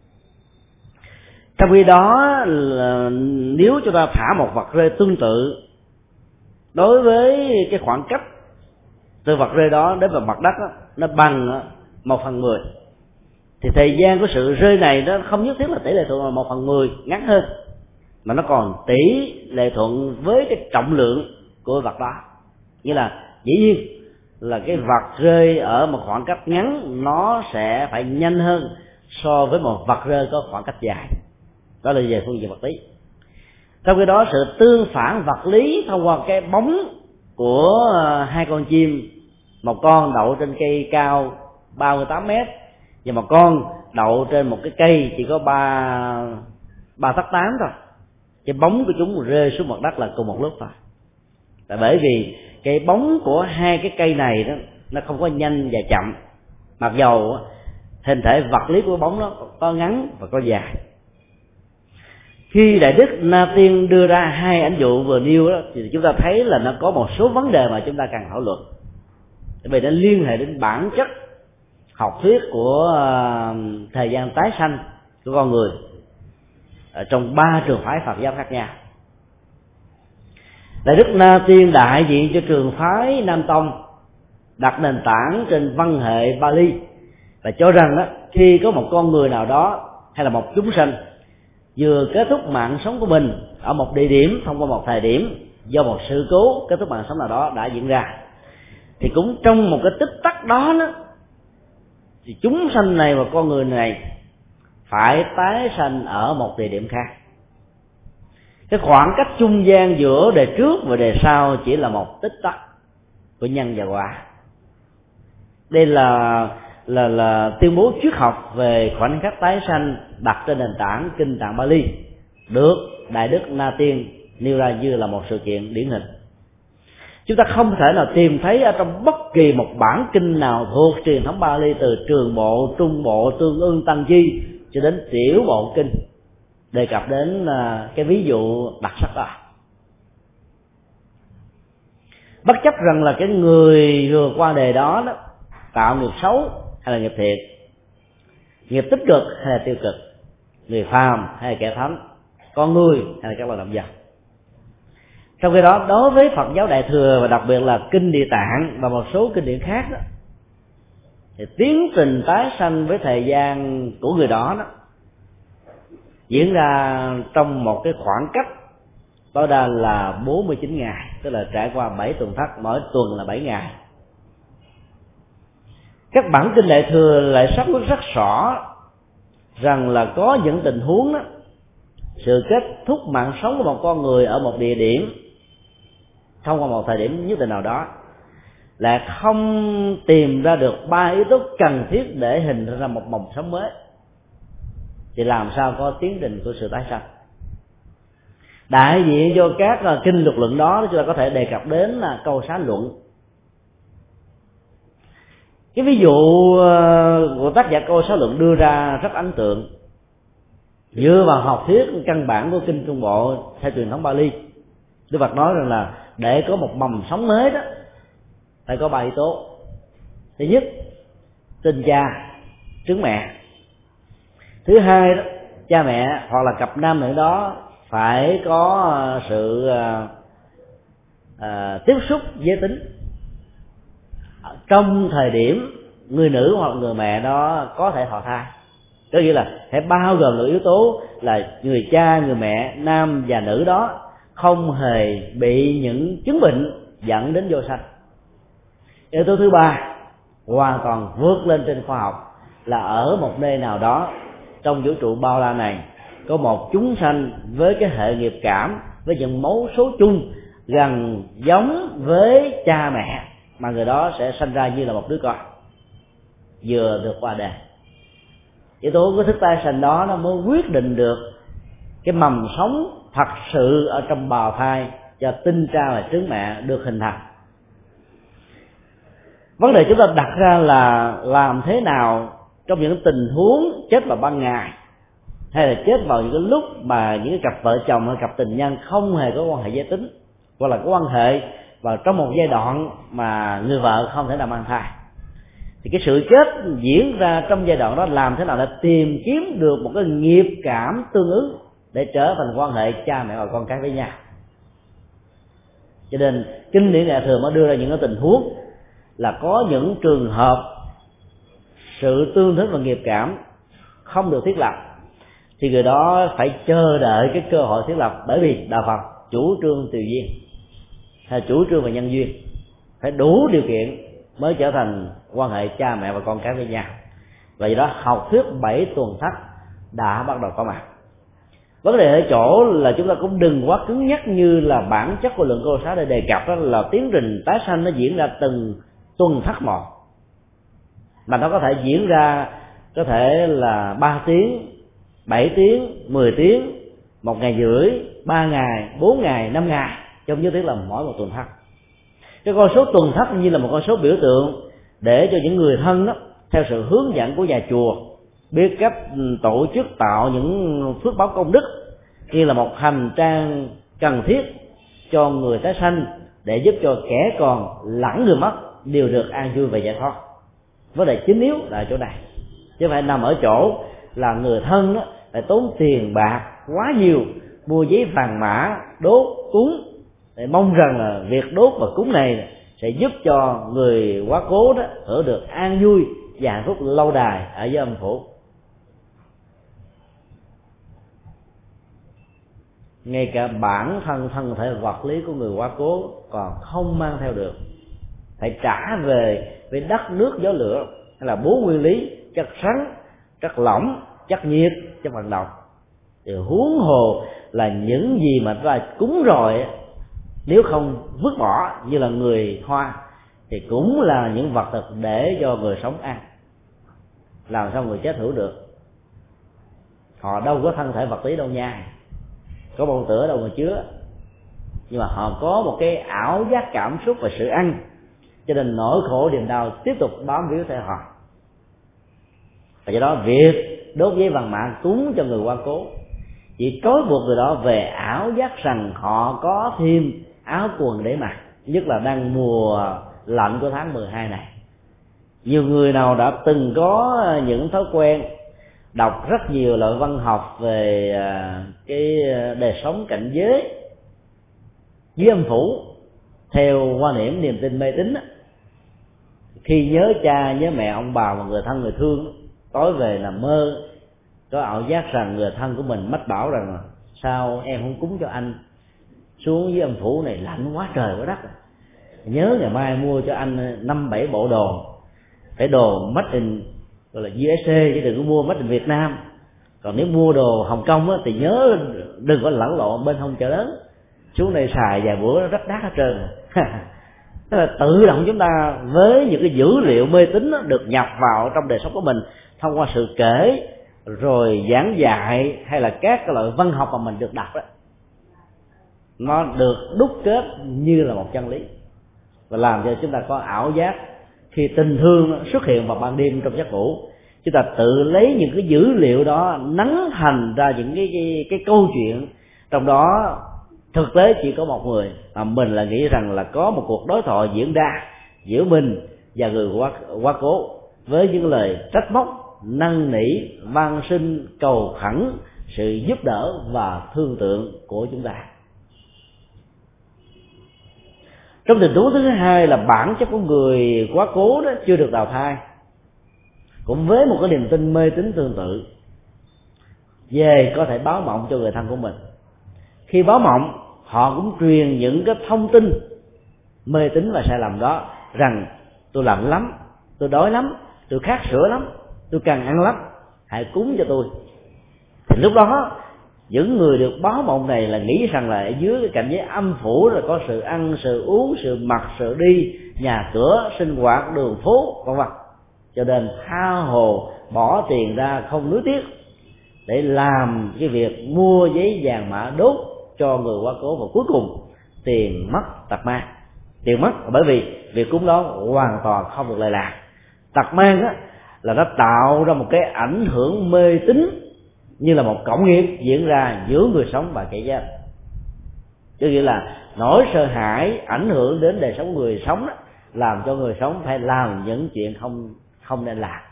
Trong khi đó là nếu chúng ta thả một vật rơi tương tự, đối với cái khoảng cách từ vật rơi đó đến vào mặt đất đó, nó bằng 1/10, thì thời gian của sự rơi này nó không nhất thiết là tỷ lệ thuận là 1/10 ngắn hơn, mà nó còn tỷ lệ thuận với cái trọng lượng của vật đó. Như là dĩ nhiên là cái vật rơi ở một khoảng cách ngắn nó sẽ phải nhanh hơn so với một vật rơi có khoảng cách dài. Đó là về phương diện vật lý. Trong khi đó sự tương phản vật lý thông qua cái bóng của hai con chim, một con đậu trên cây cao 38 mét và một con đậu trên một cái cây chỉ có 3 tấc 8 thôi, cái bóng của chúng rơi xuống mặt đất là cùng một lúc thôi. Tại bởi vì cái bóng của hai cái cây này đó nó không có nhanh và chậm, mặc dầu hình thể vật lý của bóng nó có ngắn và có dài. Khi Đại Đức Na Tiên đưa ra hai ảnh dụ vừa nêu đó, thì chúng ta thấy là nó có một số vấn đề mà chúng ta cần thảo luận, bởi vì nó liên hệ đến bản chất học thuyết của thời gian tái sanh của con người ở trong 3 trường phái Phật giáo khác nhau. Đại Đức Na Tiên đại diện cho trường phái Nam Tông, đặt nền tảng trên văn hệ Bali và cho rằng đó, khi có một con người nào đó hay là một chúng sanh vừa kết thúc mạng sống của mình ở một địa điểm thông qua một thời điểm do một sự cố kết thúc mạng sống nào đó đã diễn ra, thì cũng trong một cái tích tắc đó thì chúng sanh này và con người này phải tái sanh ở một địa điểm khác. Cái khoảng cách trung gian giữa đề trước và đề sau chỉ là một tích tắc của nhân và quả. Đây là tuyên bố triết học về khoảnh khắc tái sanh đặt trên nền tảng kinh tạng Bali, được Đại Đức Na Tiên nêu ra như là một sự kiện điển hình. Chúng ta không thể nào tìm thấy ở trong bất kỳ một bản kinh nào thuộc truyền thống Bali, từ Trường Bộ, Trung Bộ, Tương Ưng, Tăng Chi cho đến Tiểu Bộ Kinh, đề cập đến cái ví dụ đặc sắc đó. Bất chấp rằng là cái người vừa qua đề đó tạo nghiệp xấu hay là nghiệp thiện, nghiệp tích cực hay là tiêu cực, người phàm hay là kẻ thánh, con người hay là các loài động vật. Trong khi đó đối với Phật giáo Đại Thừa và đặc biệt là kinh Địa Tạng và một số kinh điển khác đó, thì tiến trình tái sanh với thời gian của người đó diễn ra trong một cái khoảng cách tối đa là 49 ngày, tức là trải qua 7 tuần thất, mỗi tuần là 7 ngày. Các bản kinh Đại Thừa lại xác quyết rất rõ rằng là có những tình huống đó, sự kết thúc mạng sống của một con người ở một địa điểm thông qua một thời điểm nhất định nào đó là không tìm ra được 3 yếu tố cần thiết để hình thành một mầm sống mới, thì làm sao có tiến trình của sự tái sanh. Đại diện cho các kinh luật luận đó, chúng ta có thể đề cập đến là câu Xá Luận. Cái ví dụ của tác giả câu Xá Luận đưa ra rất ấn tượng, dựa vào học thuyết căn bản của kinh Trung Bộ theo truyền thống Bali. Đức Phật nói rằng là để có một mầm sống mới đó phải có 3 yếu tố. Thứ nhất, tinh cha trứng mẹ. Thứ hai đó, cha mẹ hoặc là cặp nam nữ đó phải có sự tiếp xúc giới tính trong thời điểm người nữ hoặc người mẹ đó có thể thọ thai. Có nghĩa là phải bao gồm được yếu tố là người cha, người mẹ, nam và nữ đó không hề bị những chứng bệnh dẫn đến vô sanh. Yếu tố thứ ba hoàn toàn vượt lên trên khoa học, là ở một nơi nào đó trong vũ trụ bao la này có một chúng sanh với cái hệ nghiệp cảm với những mẫu số chung gần giống với cha mẹ, mà người đó sẽ sinh ra như là một đứa con vừa được qua đời. Yếu tố của thức tái sanh đó nó mới quyết định được cái mầm sống thật sự ở trong bào thai cho tinh tra và trứng mẹ được hình thành. Vấn đề chúng ta đặt ra là làm thế nào trong những tình huống chết vào ban ngày, hay là chết vào những cái lúc mà những cặp vợ chồng hay cặp tình nhân không hề có quan hệ giới tính, hoặc là có quan hệ vào trong một giai đoạn mà người vợ không thể nào mang thai, thì cái sự chết diễn ra trong giai đoạn đó làm thế nào để tìm kiếm được một cái nghiệp cảm tương ứng để trở thành quan hệ cha mẹ và con cái với nhau. Cho nên kinh điển Đại Thừa mới đưa ra những cái tình huống là có những trường hợp sự tương thích và nghiệp cảm không được thiết lập, thì người đó phải chờ đợi cái cơ hội thiết lập, bởi vì đạo Phật chủ trương tùy duyên hay chủ trương về nhân duyên, phải đủ điều kiện mới trở thành quan hệ cha mẹ và con cái với nhau. Và do đó học thuyết 7 tuần thất đã bắt đầu có mặt. Vấn đề ở chỗ là chúng ta cũng đừng quá cứng nhắc như là bản chất của lượng câu sáu để đề cập, đó là tiến trình tái sanh nó diễn ra từng tuần thất một, mà nó có thể diễn ra có thể là 3 tiếng, 7 tiếng, 10 tiếng, 1 ngày rưỡi, 3 ngày, 4 ngày, 5 ngày, trong nhất thiết là mỗi một tuần thất. Cái con số tuần thất như là một con số biểu tượng để cho những người thân đó, theo sự hướng dẫn của nhà chùa, biết cách tổ chức tạo những phước báo công đức như là một hành trang cần thiết cho người tái sanh, để giúp cho kẻ còn lẫn người mất đều được an vui và giải thoát. Vấn đề chính yếu là ở chỗ này, chứ không phải nằm ở chỗ là người thân đó phải tốn tiền bạc quá nhiều mua giấy vàng mã đốt cúng, để mong rằng là việc đốt và cúng này sẽ giúp cho người quá cố đó hưởng được an vui và hạnh phúc lâu đài ở với âm phủ. Ngay cả bản thân thể vật lý của người quá cố còn không mang theo được, phải trả về với đất nước gió lửa, hay là 4 nguyên lý: chất rắn, chất lỏng, chất nhiệt, chất vận động. Thì huống hồ là những gì mà ta cúng rồi, nếu không vứt bỏ như là người Hoa thì cũng là những vật thực để cho người sống ăn. Làm sao người chết hữu được? Họ đâu có thân thể vật lý đâu nha, có bầu tửa đâu mà chứa, nhưng mà họ có một cái ảo giác cảm xúc và sự ăn, cho nên nỗi khổ niềm đau tiếp tục bám víu theo họ. Và do đó việc đốt giấy vàng mã cúng cho người quá cố chỉ trói buộc người đó về ảo giác rằng họ có thêm áo quần để mặc, nhất là đang mùa lạnh của tháng 12 này. Nhiều người nào đã từng có những thói quen đọc rất nhiều loại văn học về cái đời sống cảnh giới dưới âm phủ theo quan niệm niềm tin mê tín, khi nhớ cha nhớ mẹ ông bà và người thân người thương, tối về là mơ có ảo giác rằng người thân của mình mách bảo rằng sao em không cúng cho anh, xuống dưới âm phủ này lạnh quá trời quá đất, nhớ ngày mai mua cho anh 5-7 bộ đồ, phải đồ made in gọi là USA chứ đừng có mua made in Việt Nam. Còn nếu mua đồ Hồng Kông á, thì nhớ đừng có lẫn lộn bên hông chợ lớn, xuống đây xài vài bữa nó rất đắt hết trơn. Tức là tự động chúng ta với những cái dữ liệu mê tín được nhập vào trong đời sống của mình thông qua sự kể rồi giảng dạy hay là các cái loại văn học mà mình được đọc đó, nó được đúc kết như là một chân lý và làm cho chúng ta có ảo giác khi tình thương xuất hiện vào ban đêm trong giấc ngủ. Chúng ta tự lấy những cái dữ liệu đó nắn thành ra những cái câu chuyện, trong đó thực tế chỉ có một người, mà mình là nghĩ rằng là có một cuộc đối thoại diễn ra giữa mình và người quá cố với những lời trách móc, năn nỉ, van xin, cầu khẩn sự giúp đỡ và thương tượng của chúng ta. Trong tình huống thứ hai là bản chất của người quá cố đó chưa được đào thai, cũng với một cái niềm tin mê tín tương tự, về có thể báo mộng cho người thân của mình. Khi báo mộng, họ cũng truyền những cái thông tin mê tín và sai lầm đó, rằng tôi lạnh lắm, tôi đói lắm, tôi khát sữa lắm, tôi cần ăn lắm, hãy cúng cho tôi. Thì lúc đó Những người được báo mộng này là nghĩ rằng là ở dưới cái cảnh giới âm phủ là có sự ăn, sự uống, sự mặc, sự đi, nhà cửa, sinh hoạt, đường phố, vân vân. Cho nên tha hồ bỏ tiền ra không nuối tiếc để làm cái việc mua giấy vàng mã đốt cho người quá cố, và cuối cùng tiền mất tật mang. Tiền mất bởi vì việc cúng đó hoàn toàn không được lệ lạc. Tật mang á là nó tạo ra một cái ảnh hưởng mê tín như là một cộng nghiệp diễn ra giữa người sống và kẻ chết. Chứ nghĩa là nỗi sợ hãi ảnh hưởng đến đời sống người sống đó, làm cho người sống phải làm những chuyện không nên làm.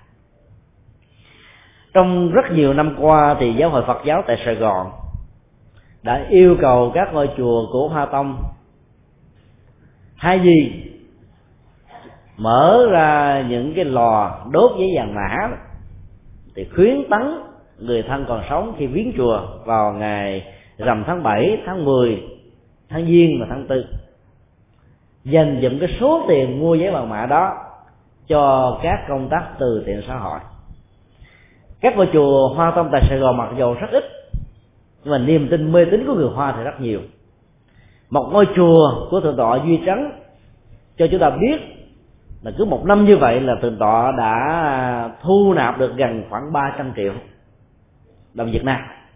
Trong rất nhiều năm qua thì Giáo hội Phật giáo tại Sài Gòn đã yêu cầu các ngôi chùa của Hoa Tông hay gì mở ra những cái lò đốt giấy vàng mã thì khuyến tấn người thân còn sống khi viếng chùa vào ngày rằm tháng 7, tháng 10, tháng Giêng và tháng 4 dành dụm cái số tiền mua giấy vàng mã đó cho các công tác từ thiện xã hội. Các ngôi chùa Hoa Tông tại Sài Gòn mặc dù rất ít nhưng mà niềm tin mê tín của người Hoa thì rất nhiều. Một ngôi chùa của Thượng tọa Duy Trấn cho chúng ta biết là cứ một năm như vậy là Thượng tọa đã thu nạp được gần khoảng 300 triệu đồng Việt Nam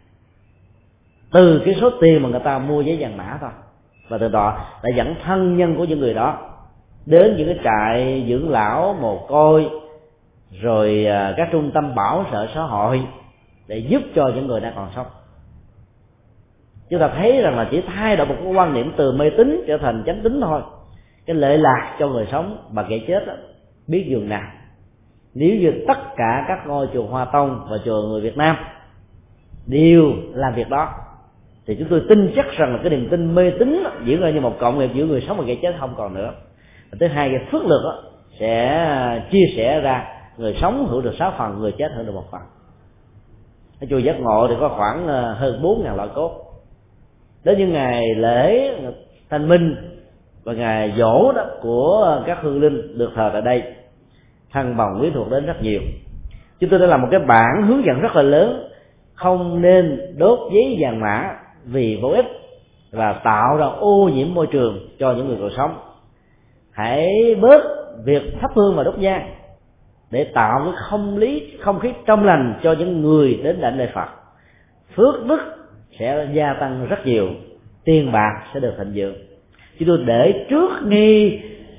từ cái số tiền mà người ta mua giấy vàng mã thôi. Và Thượng tọa đã dẫn thân nhân của những người đó đến những cái trại dưỡng lão, mồ côi, rồi các trung tâm bảo trợ xã hội để giúp cho những người đang còn sống. Chúng ta thấy rằng là chỉ thay đổi một cái quan niệm từ mê tín trở thành chánh tín thôi, cái lệ lạc cho người sống và kẻ chết đó, biết dường nào. Nếu như tất cả các ngôi chùa Hoa Tông và chùa người Việt Nam đều làm việc đó thì chúng tôi tin chắc rằng là cái niềm tin mê tín diễn ra như một cộng nghiệp giữa người sống và kẻ chết không còn nữa. Và thứ hai, cái phước lực đó sẽ chia sẻ ra, người sống hưởng được 6 phần, người chết hưởng được 1 phần. Ở chùa Giác Ngộ thì có khoảng hơn 4.000 loại cốt. Đến những ngày lễ Thanh Minh và ngày dỗ đó của các hương linh được thờ tại đây, thân bằng quý thuộc đến rất nhiều. Chúng tôi đã làm một cái bản hướng dẫn rất là lớn, không nên đốt giấy vàng mã vì vô ích và tạo ra ô nhiễm môi trường cho những người còn sống. Hãy bớt việc thắp hương và đốt nhang để tạo cái không khí trong lành cho những người đến đảnh lễ Phật. Phước đức sẽ gia tăng rất nhiều, tiền bạc sẽ được thịnh vượng. Chúng tôi để trước nghi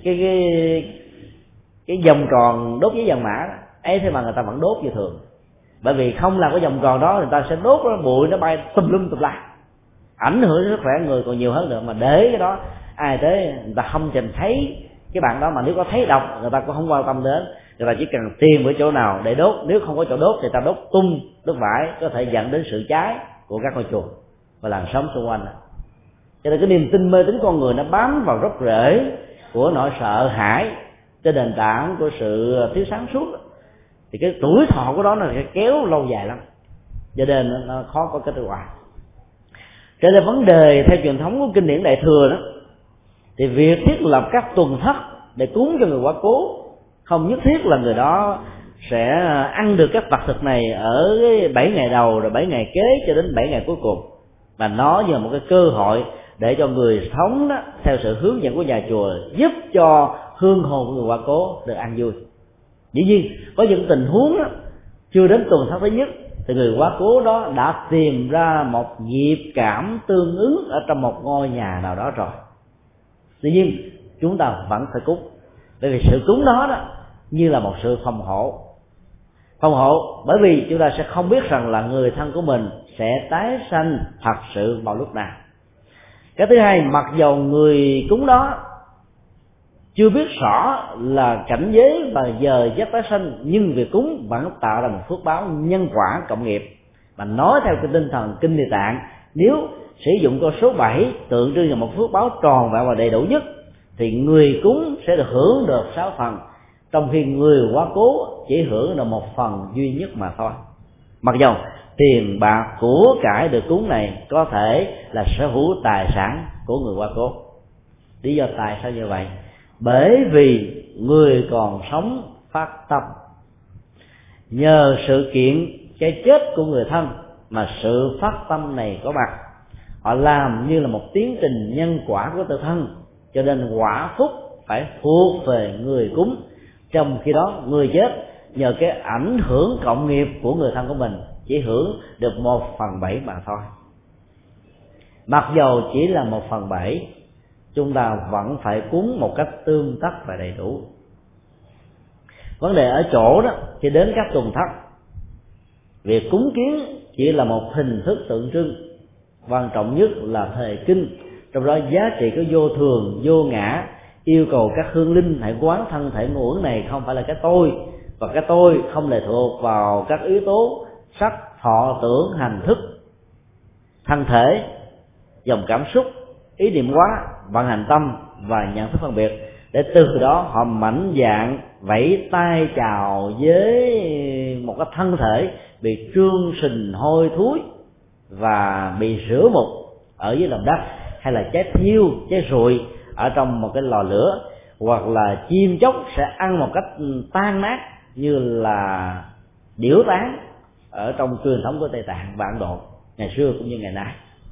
cái vòng tròn đốt giấy vàng mã ấy, thế mà người ta vẫn đốt như thường. Bởi vì không làm cái vòng tròn đó, người ta sẽ đốt nó, bụi nó bay tùm lum tùm la, ảnh hưởng đến sức khỏe người còn nhiều hơn nữa. Mà để cái đó ai tới người ta không nhìn thấy cái bạn đó, mà nếu có thấy độc người ta cũng không quan tâm đến. Người ta chỉ cần tìm ở chỗ nào để đốt, nếu không có chỗ đốt thì ta đốt tung, đốt vải, có thể dẫn đến sự cháy của các ngôi chùa và làng sống xung quanh. Cho nên cái niềm tin mê tín con người nó bám vào gốc rễ của nỗi sợ hãi trên nền tảng của sự thiếu sáng suốt, thì cái tuổi thọ của đó nó sẽ kéo lâu dài lắm, cho nên nó khó có kết quả. Trở lại vấn đề theo truyền thống của kinh điển Đại Thừa đó, thì việc thiết lập các tuần thất để cúng cho người quá cố không nhất thiết là người đó sẽ ăn được các vật thực này ở 7 ngày đầu rồi 7 ngày kế cho đến 7 ngày cuối cùng, mà nó như là một cái cơ hội để cho người sống đó theo sự hướng dẫn của nhà chùa giúp cho hương hồn của người quá cố được an vui. Dĩ nhiên có những tình huống đó, chưa đến tuần thất thứ nhất thì người quá cố đó đã tìm ra một nghiệp cảm tương ứng ở trong một ngôi nhà nào đó rồi. Tuy nhiên chúng ta vẫn phải cúng, bởi vì sự cúng đó như là một sự phòng hộ bởi vì chúng ta sẽ không biết rằng là người thân của mình sẽ tái sanh thật sự vào lúc nào. Cái thứ hai, mặc dầu người cúng đó chưa biết rõ là cảnh giới và giờ giấc tái sanh, nhưng việc cúng vẫn tạo ra một phước báo nhân quả cộng nghiệp. Mà nói theo cái tinh thần Kinh Địa Tạng, nếu sử dụng con số 7 tượng trưng là một phước báo tròn vẹn và đầy đủ nhất, thì người cúng sẽ được hưởng được 6 phần, trong khi người quá cố chỉ hưởng được 1 phần duy nhất mà thôi. Mặc dầu tiền bạc của cải được cúng này có thể là sở hữu tài sản của người quá cố. Lý do tại sao như vậy? Bởi vì người còn sống phát tâm, nhờ sự kiện cái chết của người thân mà sự phát tâm này có mặt. Họ làm như là một tiến trình nhân quả của tự thân, cho nên quả phúc phải thuộc về người cúng. Trong khi đó người chết nhờ cái ảnh hưởng cộng nghiệp của người thân của mình chỉ hưởng được 1/7 mà thôi. Mặc dầu chỉ là 1/7, chúng ta vẫn phải cúng một cách tươm tất và đầy đủ. Vấn đề ở chỗ đó, khi đến các tuần thất, việc cúng kiến chỉ là một hình thức tượng trưng, quan trọng nhất là thời kinh, trong đó giá trị có vô thường, vô ngã, yêu cầu các hương linh hãy quán thân thể ngũ uẩn này không phải là cái tôi, và cái tôi không lệ thuộc vào các yếu tố sắc, thọ, tưởng, hành, thức, thân thể, dòng cảm xúc, ý niệm hóa, vận hành tâm và nhận thức phân biệt, để từ đó họ mạnh dạn vẫy tay chào với một cái thân thể bị trương sình hôi thối và bị rửa mục ở dưới lòng đất, hay là trái thiêu, trái ruồi ở trong một cái lò lửa, hoặc là chim chóc sẽ ăn một cách tan nát như là điểu tán ở trong truyền thống của Tây Tạng và Ấn Độ ngày xưa cũng như ngày nay.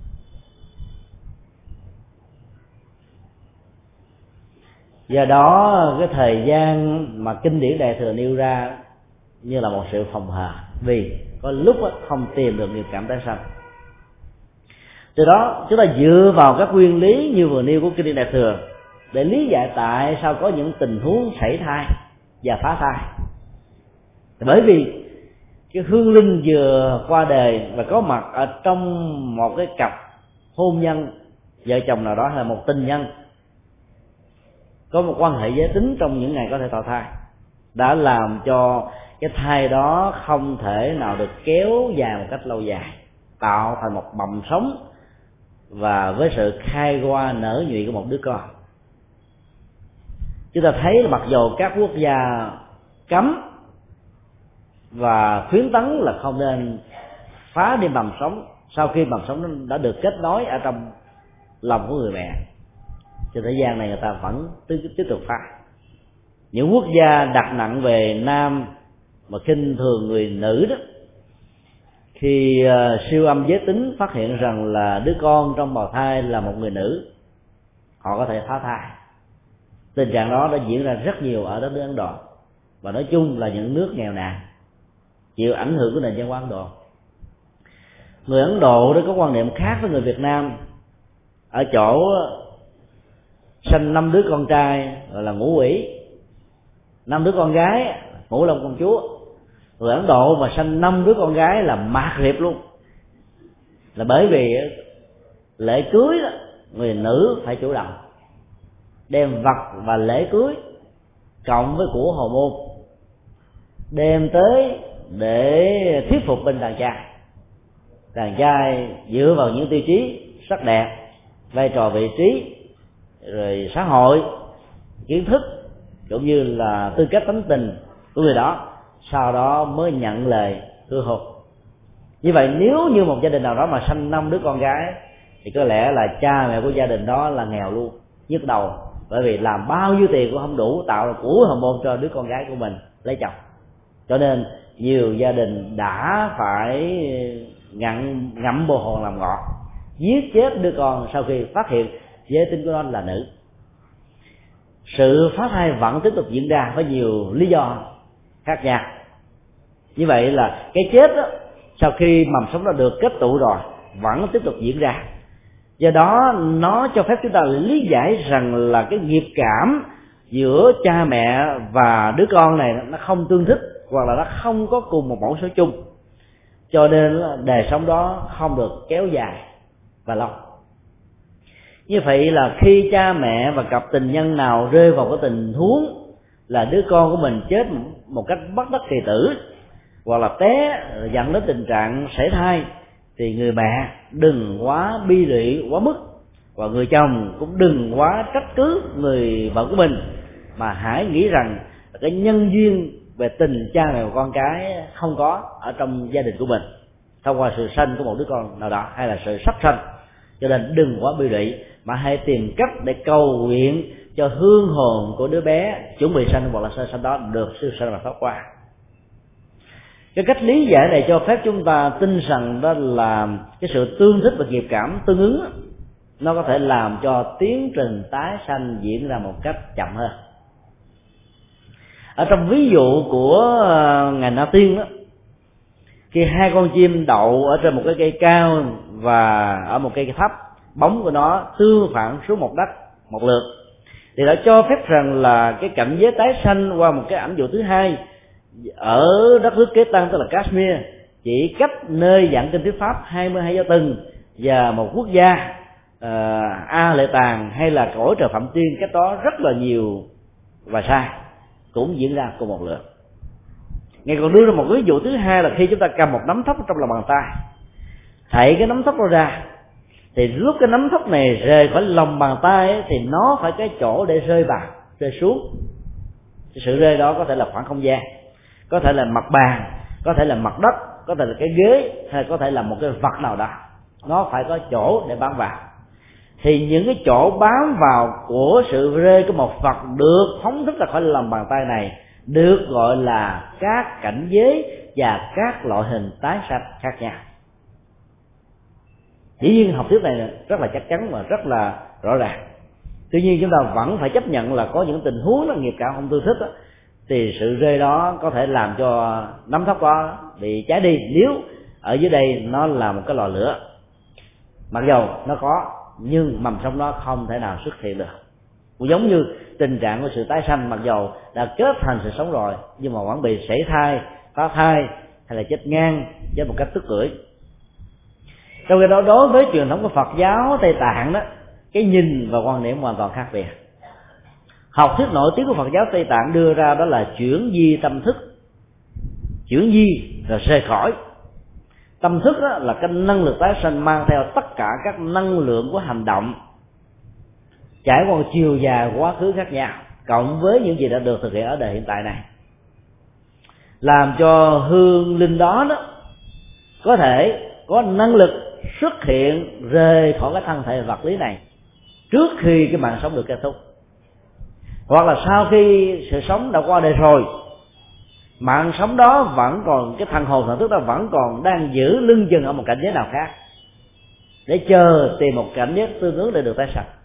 Do đó cái thời gian mà kinh điển Đại Thừa nêu ra như là một sự phòng hờ, vì có lúc không tìm được nghiệp cảm tái sanh. Từ đó chúng ta dựa vào các nguyên lý như vừa nêu của kinh điển Đại Thừa để lý giải tại sao có những tình huống sảy thai và phá thai. Bởi vì cái hương linh vừa qua đời và có mặt ở trong một cái cặp hôn nhân, vợ chồng nào đó hay là một tình nhân có một quan hệ giới tính trong những ngày có thể thọ thai, đã làm cho cái thai đó không thể nào được kéo dài một cách lâu dài, tạo thành một mầm sống và với sự khai hoa nở nhụy của một đứa con. Chúng ta thấy là mặc dù các quốc gia cấm và khuyến tấn là không nên phá đi mầm sống sau khi mầm sống đã được kết nối ở trong lòng của người mẹ, trên thế gian này người ta vẫn tiếp tục phá. Những quốc gia đặt nặng về nam mà khinh thường người nữ đó, khi siêu âm giới tính phát hiện rằng là đứa con trong bào thai là một người nữ, họ có thể phá thai. Tình trạng đó đã diễn ra rất nhiều ở đất nước Ấn Độ, và nói chung là những nước nghèo nàn chịu ảnh hưởng của nền văn hóa Ấn Độ. Người Ấn Độ đó có quan niệm khác với người Việt Nam ở chỗ sanh 5 đứa con trai gọi là ngũ quỷ, 5 đứa con gái ngũ long công chúa. Người Ấn Độ mà sanh 5 đứa con gái là mạt riệp luôn, là bởi vì lễ cưới đó, người nữ phải chủ động đem vật và lễ cưới cộng với của hầu môn đem tới để thuyết phục bên đàn trai. Đàn trai dựa vào những tiêu chí sắc đẹp, vai trò vị trí, rồi xã hội, kiến thức cũng như là tư cách tánh tình của người đó, sau đó mới nhận lời hứa hôn. Như vậy nếu như một gia đình nào đó mà sanh 5 đứa con gái thì có lẽ là cha mẹ của gia đình đó là nghèo luôn, nhức đầu, bởi vì làm bao nhiêu tiền cũng không đủ tạo ra của hồng môn cho đứa con gái của mình lấy chồng. Cho nên nhiều gia đình đã phải ngậm bồ hòn làm ngọt, giết chết đứa con sau khi phát hiện giới tính của nó là nữ. Sự phá thai vẫn tiếp tục diễn ra với nhiều lý do khác nhau. Như vậy là cái chết đó, sau khi mầm sống đã được kết tụ rồi vẫn tiếp tục diễn ra. Do đó nó cho phép chúng ta lý giải rằng là cái nghiệp cảm giữa cha mẹ và đứa con này nó không tương thích, hoặc là nó không có cùng một mẫu số chung, cho nên đời sống đó không được kéo dài và lâu. Như vậy là khi cha mẹ và cặp tình nhân nào rơi vào cái tình huống là đứa con của mình chết một cách bất đắc kỳ tử, hoặc là té dẫn đến tình trạng sảy thai, thì người mẹ đừng quá bi lụy quá mức, và người chồng cũng đừng quá trách cứ người vợ của mình, mà hãy nghĩ rằng cái nhân duyên về tình cha mẹ và con cái không có ở trong gia đình của mình thông qua sự sanh của một đứa con nào đó, hay là sự sắp sanh. Cho nên đừng quá bi lụy, mà hãy tìm cách để cầu nguyện cho hương hồn của đứa bé chuẩn bị sanh hoặc là sơ sanh đó được siêu sanh và thoát qua. Cái cách lý giải này cho phép chúng ta tin rằng đó là cái sự tương thích và nghiệp cảm tương ứng nó có thể làm cho tiến trình tái sanh diễn ra một cách chậm hơn. Ở trong ví dụ của ngài Na Tiên đó, khi hai con chim đậu ở trên một cái cây cao và ở một cây thấp, bóng của nó tương phản xuống một đất một lượt, thì đã cho phép rằng là cái cảnh giới tái sanh qua một cái ảnh dụ thứ hai ở đất nước Kế Tăng, tức là Kashmir, chỉ cách nơi giảng kinh thuyết pháp 22 giáo từng và một quốc gia A Lệ Tàng hay là cõi trời Phạm Tiên cách đó rất là nhiều và xa, cũng diễn ra cùng một lượt. Ngài còn đưa ra một ví dụ thứ hai là khi chúng ta cầm một nắm thóc trong lòng bàn tay, thảy cái nắm thóc đó ra, thì lúc cái nắm thóc này rời khỏi lòng bàn tay ấy, thì nó phải cái chỗ để rơi vào, rơi xuống. Cái sự rơi đó có thể là khoảng không gian, có thể là mặt bàn, có thể là mặt đất, có thể là cái ghế, hay có thể là một cái vật nào đó. Nó phải có chỗ để bám vào. Thì những cái chỗ bám vào của sự rơi của một vật được phóng thích ra khỏi lòng bàn tay này được gọi là các cảnh giới và các loại hình tái sanh khác nhau. Dĩ nhiên học thuyết này rất là chắc chắn và rất là rõ ràng. Tuy nhiên chúng ta vẫn phải chấp nhận là có những tình huống là nghiệp cảm không tương thích đó, thì sự rơi đó có thể làm cho nắm thóc đó bị cháy đi nếu ở dưới đây nó là một cái lò lửa. Mặc dầu nó có, nhưng mầm sống đó không thể nào xuất hiện được. Cũng giống như tình trạng của sự tái sanh, mặc dầu đã kết thành sự sống rồi nhưng mà vẫn bị sảy thai, phá thai hay là chết ngang với một cách tức cưỡi. Trong khi đó, đối với truyền thống của Phật giáo Tây Tạng đó, cái nhìn và quan điểm hoàn toàn khác biệt. Học thuyết nổi tiếng của Phật giáo Tây Tạng đưa ra đó là chuyển di tâm thức. Chuyển di rồi rời khỏi. Tâm thức đó là cái năng lực tái sanh mang theo tất cả các năng lượng của hành động, trải qua một chiều dài quá khứ khác nhau, cộng với những gì đã được thực hiện ở đời hiện tại này, làm cho hương linh đó có thể có năng lực xuất hiện rời khỏi cái thân thể vật lý này trước khi cái mạng sống được kết thúc, hoặc là sau khi sự sống đã qua đời rồi, mạng sống đó vẫn còn, cái thần hồn thần thức đó vẫn còn đang giữ lưng chừng ở một cảnh giới nào khác để chờ tìm một cảnh giới tương ứng để được tái sanh.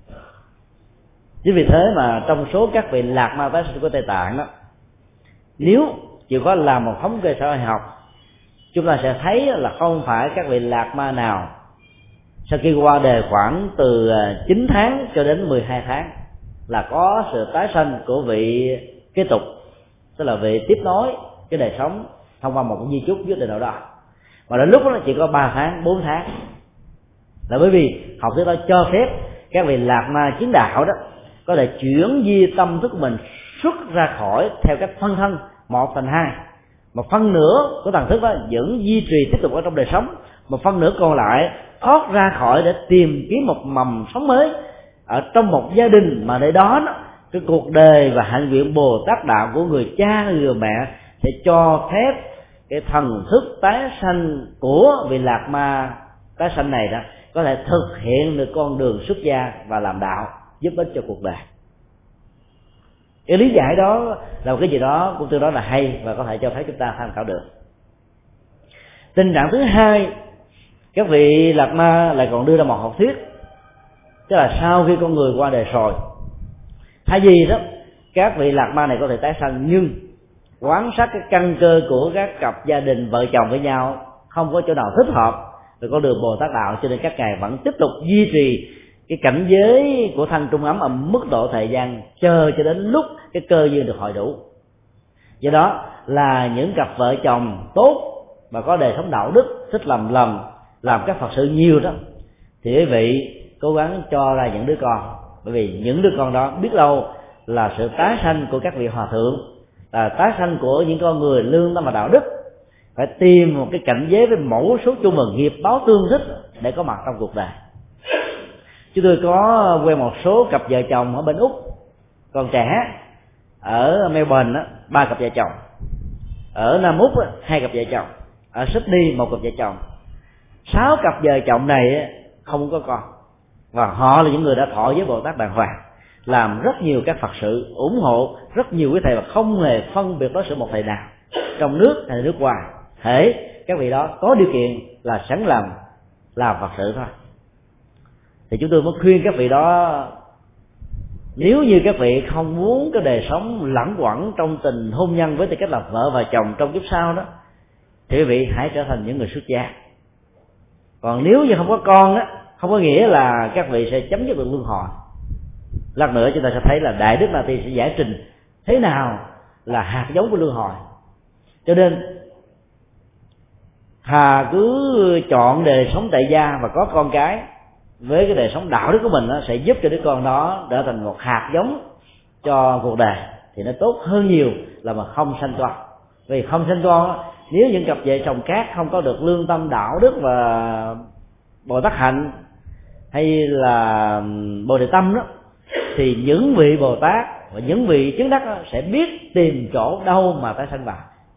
Chính vì thế mà trong số các vị lạc ma tái sinh của Tây Tạng đó, nếu chịu có làm một thống kê xã hội học, chúng ta sẽ thấy là không phải các vị lạc ma nào sau khi qua đời khoảng từ 9 tháng cho đến 12 tháng là có sự tái sanh của vị kế tục, tức là vị tiếp nối cái đời sống thông qua một di chúc nhất định nào đó, mà đến lúc đó chỉ có 3 tháng, 4 tháng, là bởi vì học thuyết đó cho phép các vị lạc ma chứng đạo đó có thể chuyển di tâm thức của mình xuất ra khỏi theo cách phân thân 1 thành 2, một phân nửa của thần thức đó vẫn duy trì tiếp tục ở trong đời sống, một phân nửa còn lại thoát ra khỏi để tìm kiếm một mầm sống mới ở trong một gia đình, mà để đó cái cuộc đời và hạnh nguyện Bồ Tát đạo của người cha người mẹ sẽ cho phép cái thần thức tái sanh của vị lạc ma tái sanh này đó có thể thực hiện được con đường xuất gia và làm đạo, giúp ích cho cuộc đời. Cái lý giải đó là một cái gì đó cũng tương đối là hay và có thể cho phép chúng ta tham khảo được. Tình trạng thứ hai, các vị lạc ma lại còn đưa ra một học thuyết, tức là sau khi con người qua đời rồi, thay vì đó các vị lạc ma này có thể tái sanh, nhưng quan sát cái căn cơ của các cặp gia đình vợ chồng với nhau không có chỗ nào thích hợp về con đường Bồ Tát đạo, cho nên các ngài vẫn tiếp tục duy trì cái cảnh giới của thân trung ấm ở mức độ thời gian, chờ cho đến lúc cái cơ duyên được hội đủ. Do đó là những cặp vợ chồng tốt và có đời sống đạo đức, thích làm các Phật sự nhiều đó, thì quý vị cố gắng cho ra những đứa con, bởi vì những đứa con đó biết đâu là sự tái sanh của các vị hòa thượng, là tái sanh của những con người lương tâm và đạo đức, phải tìm một cái cảnh giới với mẫu số chung và nghiệp báo tương thích để có mặt trong cuộc đời. Chúng tôi có quen một số cặp vợ chồng ở bên Úc còn trẻ, ở Melbourne 3 cặp vợ chồng, ở Nam Úc 2 cặp vợ chồng, ở Sydney 1 cặp vợ chồng. 6 cặp vợ chồng này không có con, và họ là những người đã thọ với Bồ Tát đàng hoàng, làm rất nhiều các Phật sự, ủng hộ rất nhiều quý thầy và không hề phân biệt đối xử một thầy nào. trong nước hay là nước ngoài, hễ các vị đó có điều kiện là sẵn làm Phật sự thôi. Thì chúng tôi mới khuyên các vị đó, nếu như các vị không muốn cái đời sống lẳng quẩn trong tình hôn nhân với tư cách là vợ và chồng trong kiếp sau đó, thì quý vị hãy trở thành những người xuất gia. Còn nếu như không có con á, không có nghĩa là các vị sẽ chấm dứt được luân hồi. Lát nữa chúng ta sẽ thấy là Đại Đức Na Ti sẽ giải trình thế nào là hạt giống của luân hồi. Cho nên thà cứ chọn đời sống tại gia và có con cái, với cái đời sống đạo đức của mình, nó sẽ giúp cho đứa con đó trở thành một hạt giống cho cuộc đời, thì nó tốt hơn nhiều là mà không sanh con. Vì không sanh con, nếu những cặp vợ chồng khác không có được lương tâm đạo đức và Bồ Tát hạnh hay là Bồ Đề tâm đó, thì những vị Bồ Tát và những vị chứng đắc đó sẽ biết tìm chỗ đâu mà tái sanh vào.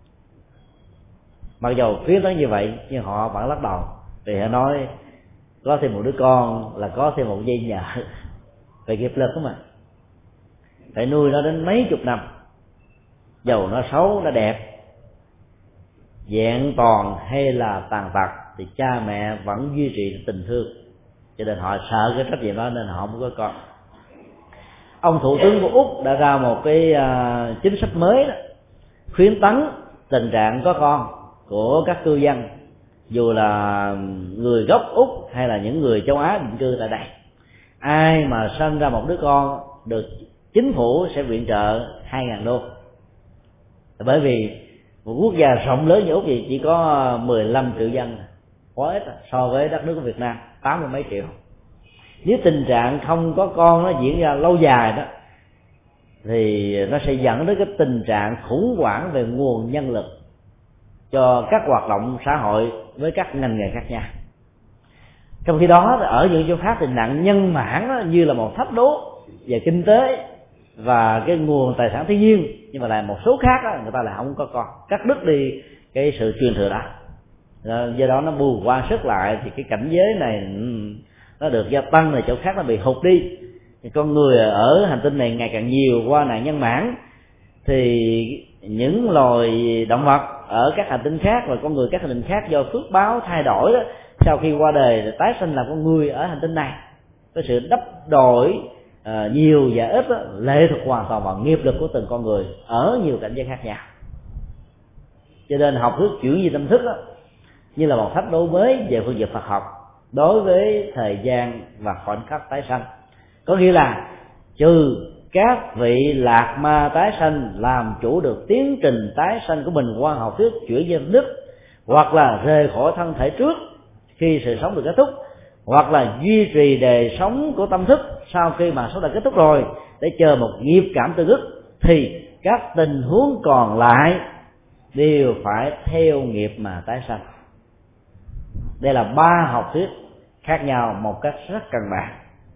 Mặc dù khuyến tấn như vậy nhưng họ vẫn lắc đầu, vì họ nói có thêm một đứa con là có thêm một dây nhợ về nghiệp lực đó mà, phải nuôi nó đến mấy chục năm, dầu nó xấu nó đẹp, vẹn toàn hay là tàn tật, thì cha mẹ vẫn duy trì tình thương, cho nên họ sợ cái trách nhiệm đó nên họ không có con. Ông thủ tướng của Úc đã ra một cái chính sách mới đó, khuyến tấn tình trạng có con của các cư dân, dù là người gốc Úc hay là những người châu Á định cư tại đây. Ai mà sinh ra một đứa con được chính phủ sẽ viện trợ 2.000 đô. Bởi vì một quốc gia rộng lớn như Úc thì chỉ có 15 triệu dân, quá ít so với đất nước của Việt Nam 80 mấy triệu. Nếu tình trạng không có con nó diễn ra lâu dài đó, thì nó sẽ dẫn đến cái tình trạng khủng hoảng về nguồn nhân lực cho các hoạt động xã hội với các ngành nghề khác nhau. Trong khi đó ở những chỗ khác thì nạn nhân mãn đó, như là một thách đố về kinh tế và cái nguồn tài sản thiên nhiên, nhưng mà là một số khác đó, người ta lại không có con, cắt đứt đi cái sự truyền thừa đó. Do đó nó bù qua sức lại thì cái cảnh giới này nó được gia tăng, rồi chỗ khác nó bị hụt đi. Thì con người ở hành tinh này ngày càng nhiều qua nạn nhân mãn, thì những loài động vật ở các hành tinh khác và con người các hành tinh khác do phước báo thay đổi đó, sau khi qua đời tái sinh làm con người ở hành tinh này, cái sự đắp đổi nhiều và ít đó, lệ thuộc hoàn toàn vào nghiệp lực của từng con người ở nhiều cảnh giới khác nhau. Cho nên học thuyết chuyển di tâm thức đó, như là một thách đố mới về phương diện Phật học đối với thời gian và khoảnh khắc tái sanh. Có nghĩa là trừ các vị lạc ma tái sanh làm chủ được tiến trình tái sanh của mình qua học thuyết chuyển di tâm thức, hoặc là rời khỏi thân thể trước khi sự sống được kết thúc, hoặc là duy trì đời sống của tâm thức sau khi mà sống đã kết thúc rồi để chờ một nghiệp cảm tương ức, thì các tình huống còn lại đều phải theo nghiệp mà tái sanh. Đây là 3 học thuyết khác nhau một cách rất căn bản.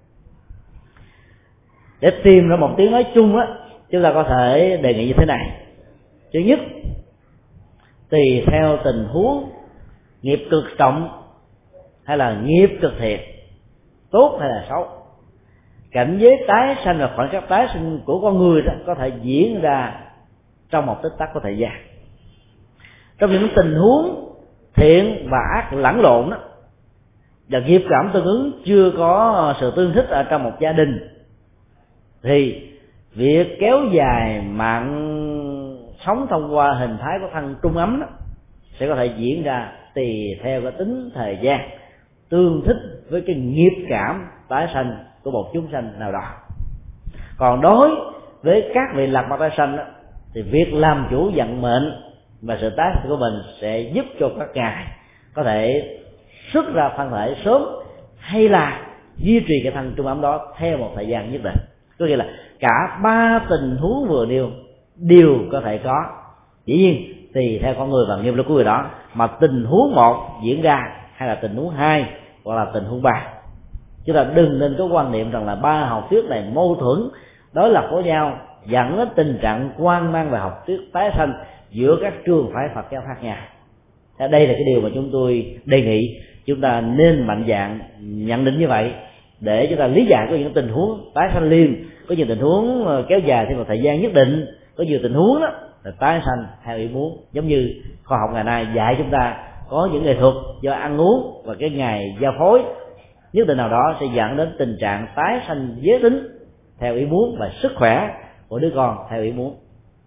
Để tìm ra một tiếng nói chung á, chúng ta có thể đề nghị như thế này. Thứ nhất, tùy theo tình huống nghiệp cực trọng hay là nghiệp cực thiện, tốt hay là xấu, cảnh giới tái sanh và khoảnh khắc tái sinh của con người đó có thể diễn ra trong một tích tắc của thời gian. Trong những tình huống thiện và ác lẫn lộn đó, và nghiệp cảm tương ứng chưa có sự tương thích ở trong một gia đình, thì việc kéo dài mạng sống thông qua hình thái của thân trung ấm đó, sẽ có thể diễn ra tùy theo cái tính thời gian tương thích với cái nghiệp cảm tái sanh của một chúng sanh nào đó. Còn đối với các vị lạc ma tái sanh đó, thì việc làm chủ vận mệnh và sự tái sanh của mình sẽ giúp cho các ngài có thể xuất ra thân thể sớm, hay là duy trì cái thân trung ấm đó theo một thời gian nhất định. Có nghĩa là cả 3 tình huống vừa nêu đều có thể có, dĩ nhiên tùy theo con người và nghiệp lực của người đó mà tình huống 1 diễn ra, hay là tình huống 2, hoặc là tình huống 3. Chúng ta đừng nên có quan niệm rằng là 3 học thuyết này mâu thuẫn đối lập với nhau, dẫn đến tình trạng hoang mang về học thuyết tái sanh giữa các trường phái Phật giáo khác nhau. Đây là cái điều mà chúng tôi đề nghị chúng ta nên mạnh dạn nhận định như vậy, để chúng ta lý giải có những tình huống tái sanh liền, có nhiều tình huống kéo dài thêm một thời gian nhất định, có nhiều tình huống đó là tái sanh theo ý muốn. Giống như khoa học ngày nay dạy chúng ta có những nghệ thuật do ăn uống và cái ngày giao phối nhất định nào đó sẽ dẫn đến tình trạng tái sanh giới tính theo ý muốn và sức khỏe của đứa con theo ý muốn.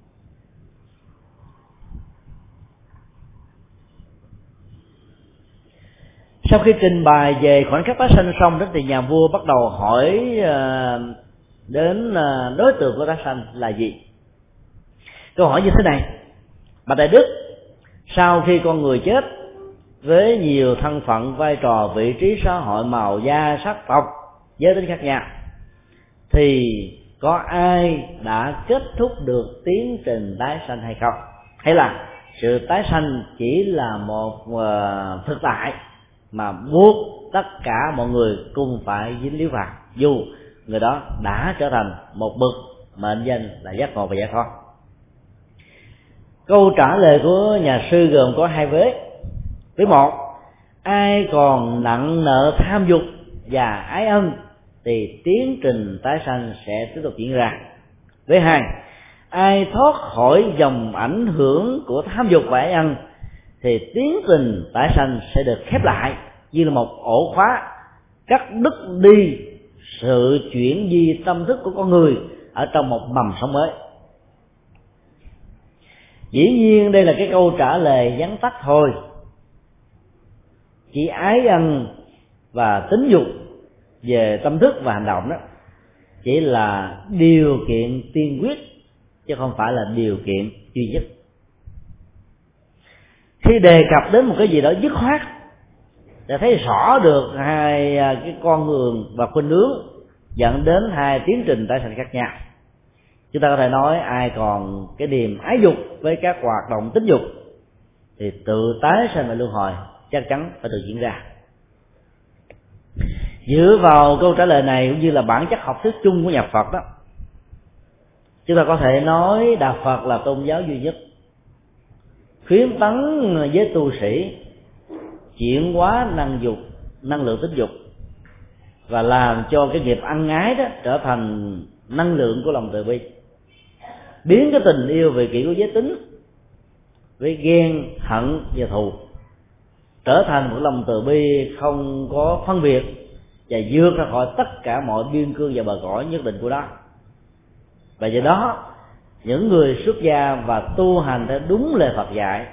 Sau khi trình bày về khoảnh khắc tái sanh xong đó, thì nhà vua bắt đầu hỏi đến đối tượng của tái sanh là gì. Câu hỏi như thế này: bạch đại đức, sau khi con người chết với nhiều thân phận, vai trò, vị trí xã hội, màu da, sắc tộc, giới tính khác nhau, thì có ai đã kết thúc được tiến trình tái sanh hay không? Hay là sự tái sanh chỉ là một thực tại mà buộc tất cả mọi người cùng phải dính líu vào, dù người đó đã trở thành một bậc mệnh danh là giác ngộ và giải thoát? Câu trả lời của nhà sư gồm có hai vế. Vế một: ai còn nặng nợ tham dục và ái ân thì tiến trình tái sanh sẽ tiếp tục diễn ra. Vế hai: ai thoát khỏi dòng ảnh hưởng của tham dục và ái ân thì tiến trình tái sanh sẽ được khép lại như là một ổ khóa, cắt đứt đi sự chuyển di tâm thức của con người ở trong một mầm sống mới. Dĩ nhiên đây là cái câu trả lời vắn tắt thôi. Chỉ ái ân và tính dục về tâm thức và hành động đó chỉ là điều kiện tiên quyết chứ không phải là điều kiện duy nhất. Khi đề cập đến một cái gì đó dứt khoát để thấy rõ được hai cái con đường và khuynh hướng dẫn đến hai tiến trình tái sanh khác nhau, chúng ta có thể nói ai còn cái niềm ái dục với các hoạt động tính dục thì tự tái sanh và luân hồi chắc chắn phải được diễn ra. Dựa vào câu trả lời này cũng như là bản chất học thuyết chung của nhà Phật đó, chúng ta có thể nói Đạo Phật là tôn giáo duy nhất khuyến tấn với tu sĩ chuyển hóa năng lượng tính dục và làm cho cái nghiệp ăn ái đó trở thành năng lượng của lòng từ bi, biến cái tình yêu về kỷ của giới tính với ghen, hận và thù trở thành một lòng từ bi không có phân biệt và vượt ra khỏi tất cả mọi biên cương và bờ cõi nhất định của đó. Và do đó những người xuất gia và tu hành theo đúng lời Phật dạy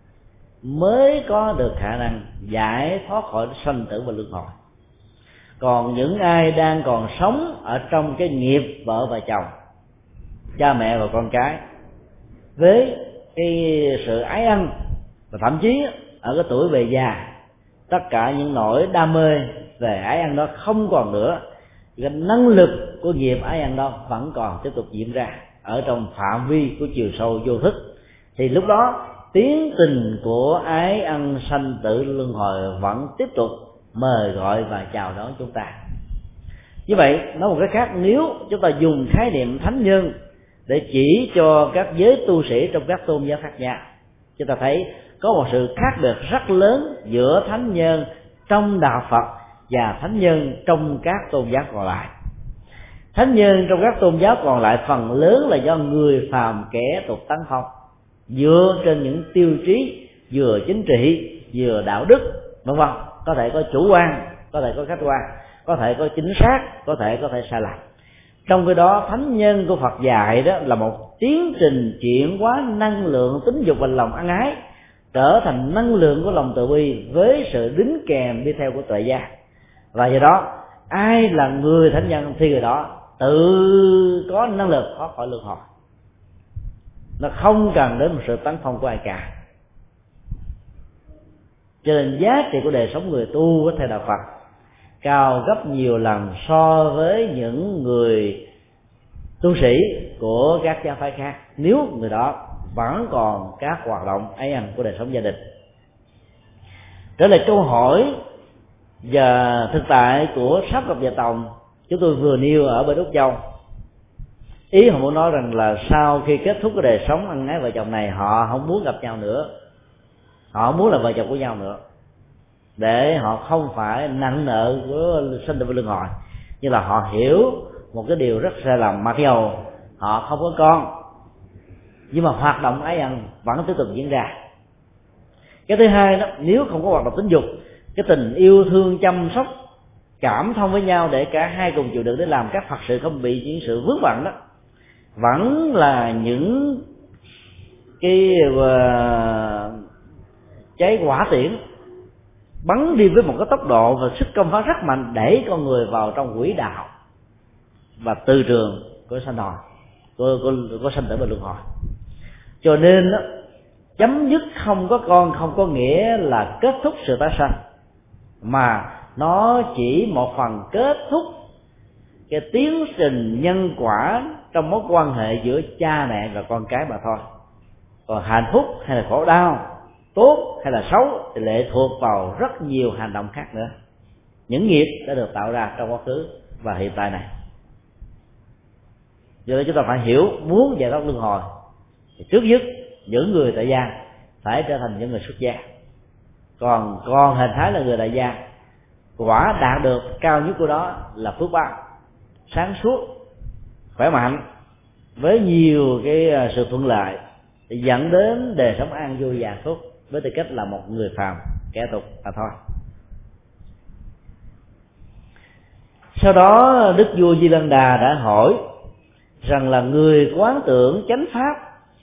mới có được khả năng giải thoát khỏi sanh tử và luân hồi. Còn những ai đang còn sống ở trong cái nghiệp vợ và chồng, cha mẹ và con cái, với cái sự ái ân và thậm chí ở cái tuổi về già, tất cả những nỗi đam mê về ái ân đó không còn nữa, cái năng lực của nghiệp ái ân đó vẫn còn tiếp tục diễn ra ở trong phạm vi của chiều sâu vô thức, thì lúc đó tiến trình của ái ân sanh tử luân hồi vẫn tiếp tục mời gọi và chào đón chúng ta. Như vậy nói một cái khác, nếu chúng ta dùng khái niệm thánh nhân để chỉ cho các giới tu sĩ trong các tôn giáo khác nhau, chúng ta thấy có một sự khác biệt rất lớn giữa thánh nhân trong đạo Phật và thánh nhân trong các tôn giáo còn lại. Thánh nhân trong các tôn giáo còn lại phần lớn là do người phàm kẻ tục tấn phong, dựa trên những tiêu chí vừa chính trị vừa đạo đức vân vân, có thể có chủ quan, có thể có khách quan, có thể có chính xác, có thể sai lầm. Trong cái đó thánh nhân của Phật dạy đó là một tiến trình chuyển hóa năng lượng tính dục và lòng ân ái trở thành năng lượng của lòng từ bi với sự đính kèm đi theo của tuệ giác. Và do đó ai là người thánh nhân thì người đó tự có năng lực thoát khỏi luân hồi, nó không cần đến một sự tấn phong của ai cả. Cho nên giá trị của đời sống người tu theo đạo Phật cao gấp nhiều lần so với những người tu sĩ của các giáo phái khác, nếu người đó vẫn còn các hoạt động ái ân của đời sống gia đình. Trở lại câu hỏi và thực tại của Sáp Ngọc Và Tòng chúng tôi vừa nêu ở bên Úc Châu, ý họ muốn nói rằng là sau khi kết thúc cái đời sống ân ái vợ chồng này, họ không muốn gặp nhau nữa, họ không muốn là vợ chồng của nhau nữa, để họ không phải nặng nợ của sinh tử và luân hồi. Như là họ hiểu một cái điều rất sai lầm, mặc dầu họ không có con nhưng mà hoạt động ái ân vẫn tiếp tục diễn ra. Cái thứ hai đó, nếu không có hoạt động tính dục, cái tình yêu thương chăm sóc cảm thông với nhau để cả hai cùng chịu đựng để làm các Phật sự không bị những sự vướng bận đó, vẫn là những cái cháy hỏa tiễn bắn đi với một cái tốc độ và sức công phá rất mạnh, đẩy con người vào trong quỹ đạo và từ trường của sanh đòn, của sanh tử và luân hồi. Cho nên đó, chấm dứt không có con không có nghĩa là kết thúc sự tái sanh, mà nó chỉ một phần kết thúc cái tiến trình nhân quả trong mối quan hệ giữa cha mẹ và con cái mà thôi. Còn hạnh phúc hay là khổ đau, tốt hay là xấu thì lệ thuộc vào rất nhiều hành động khác nữa, những nghiệp đã được tạo ra trong quá khứ và hiện tại này. Do đó chúng ta phải hiểu, muốn giải thoát luân hồi thì trước nhất những người tại gia phải trở thành những người xuất gia. Còn hình thái là người tại gia, quả đạt được cao nhất của đó là phước báo, sáng suốt, khỏe mạnh, với nhiều cái sự thuận lợi dẫn đến đời sống an vui và hạnh phúc với tư cách là một người phàm kẻ tục mà thôi. Sau đó Đức vua Di Lăng Đà đã hỏi rằng là người quán tưởng chánh pháp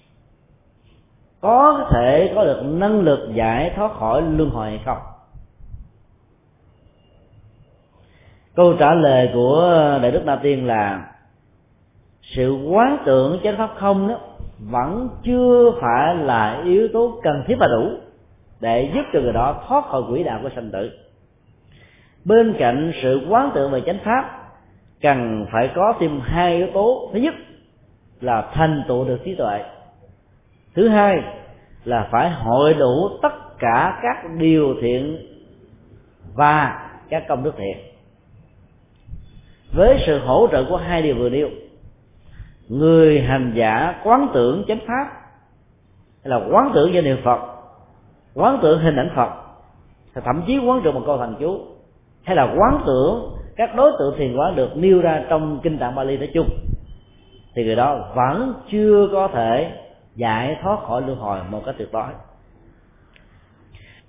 có thể có được năng lực giải thoát khỏi luân hồi hay không? Câu trả lời của Đại Đức Na Tiên là sự quán tưởng chánh pháp không đó vẫn chưa phải là yếu tố cần thiết và đủ để giúp cho người đó thoát khỏi quỹ đạo của sanh tử. Bên cạnh sự quán tưởng về chánh pháp cần phải có thêm hai yếu tố. Thứ nhất là thành tựu được trí tuệ, thứ hai là phải hội đủ tất cả các điều thiện và các công đức thiện. Với sự hỗ trợ của hai điều vừa nêu, người hành giả quán tưởng chánh pháp hay là quán tưởng danh hiệu Phật, quán tưởng hình ảnh Phật, thậm chí quán tưởng một câu thần chú, hay là quán tưởng các đối tượng thiền quán được nêu ra trong kinh tạng Bali nói chung, thì người đó vẫn chưa có thể giải thoát khỏi luân hồi một cách tuyệt đối.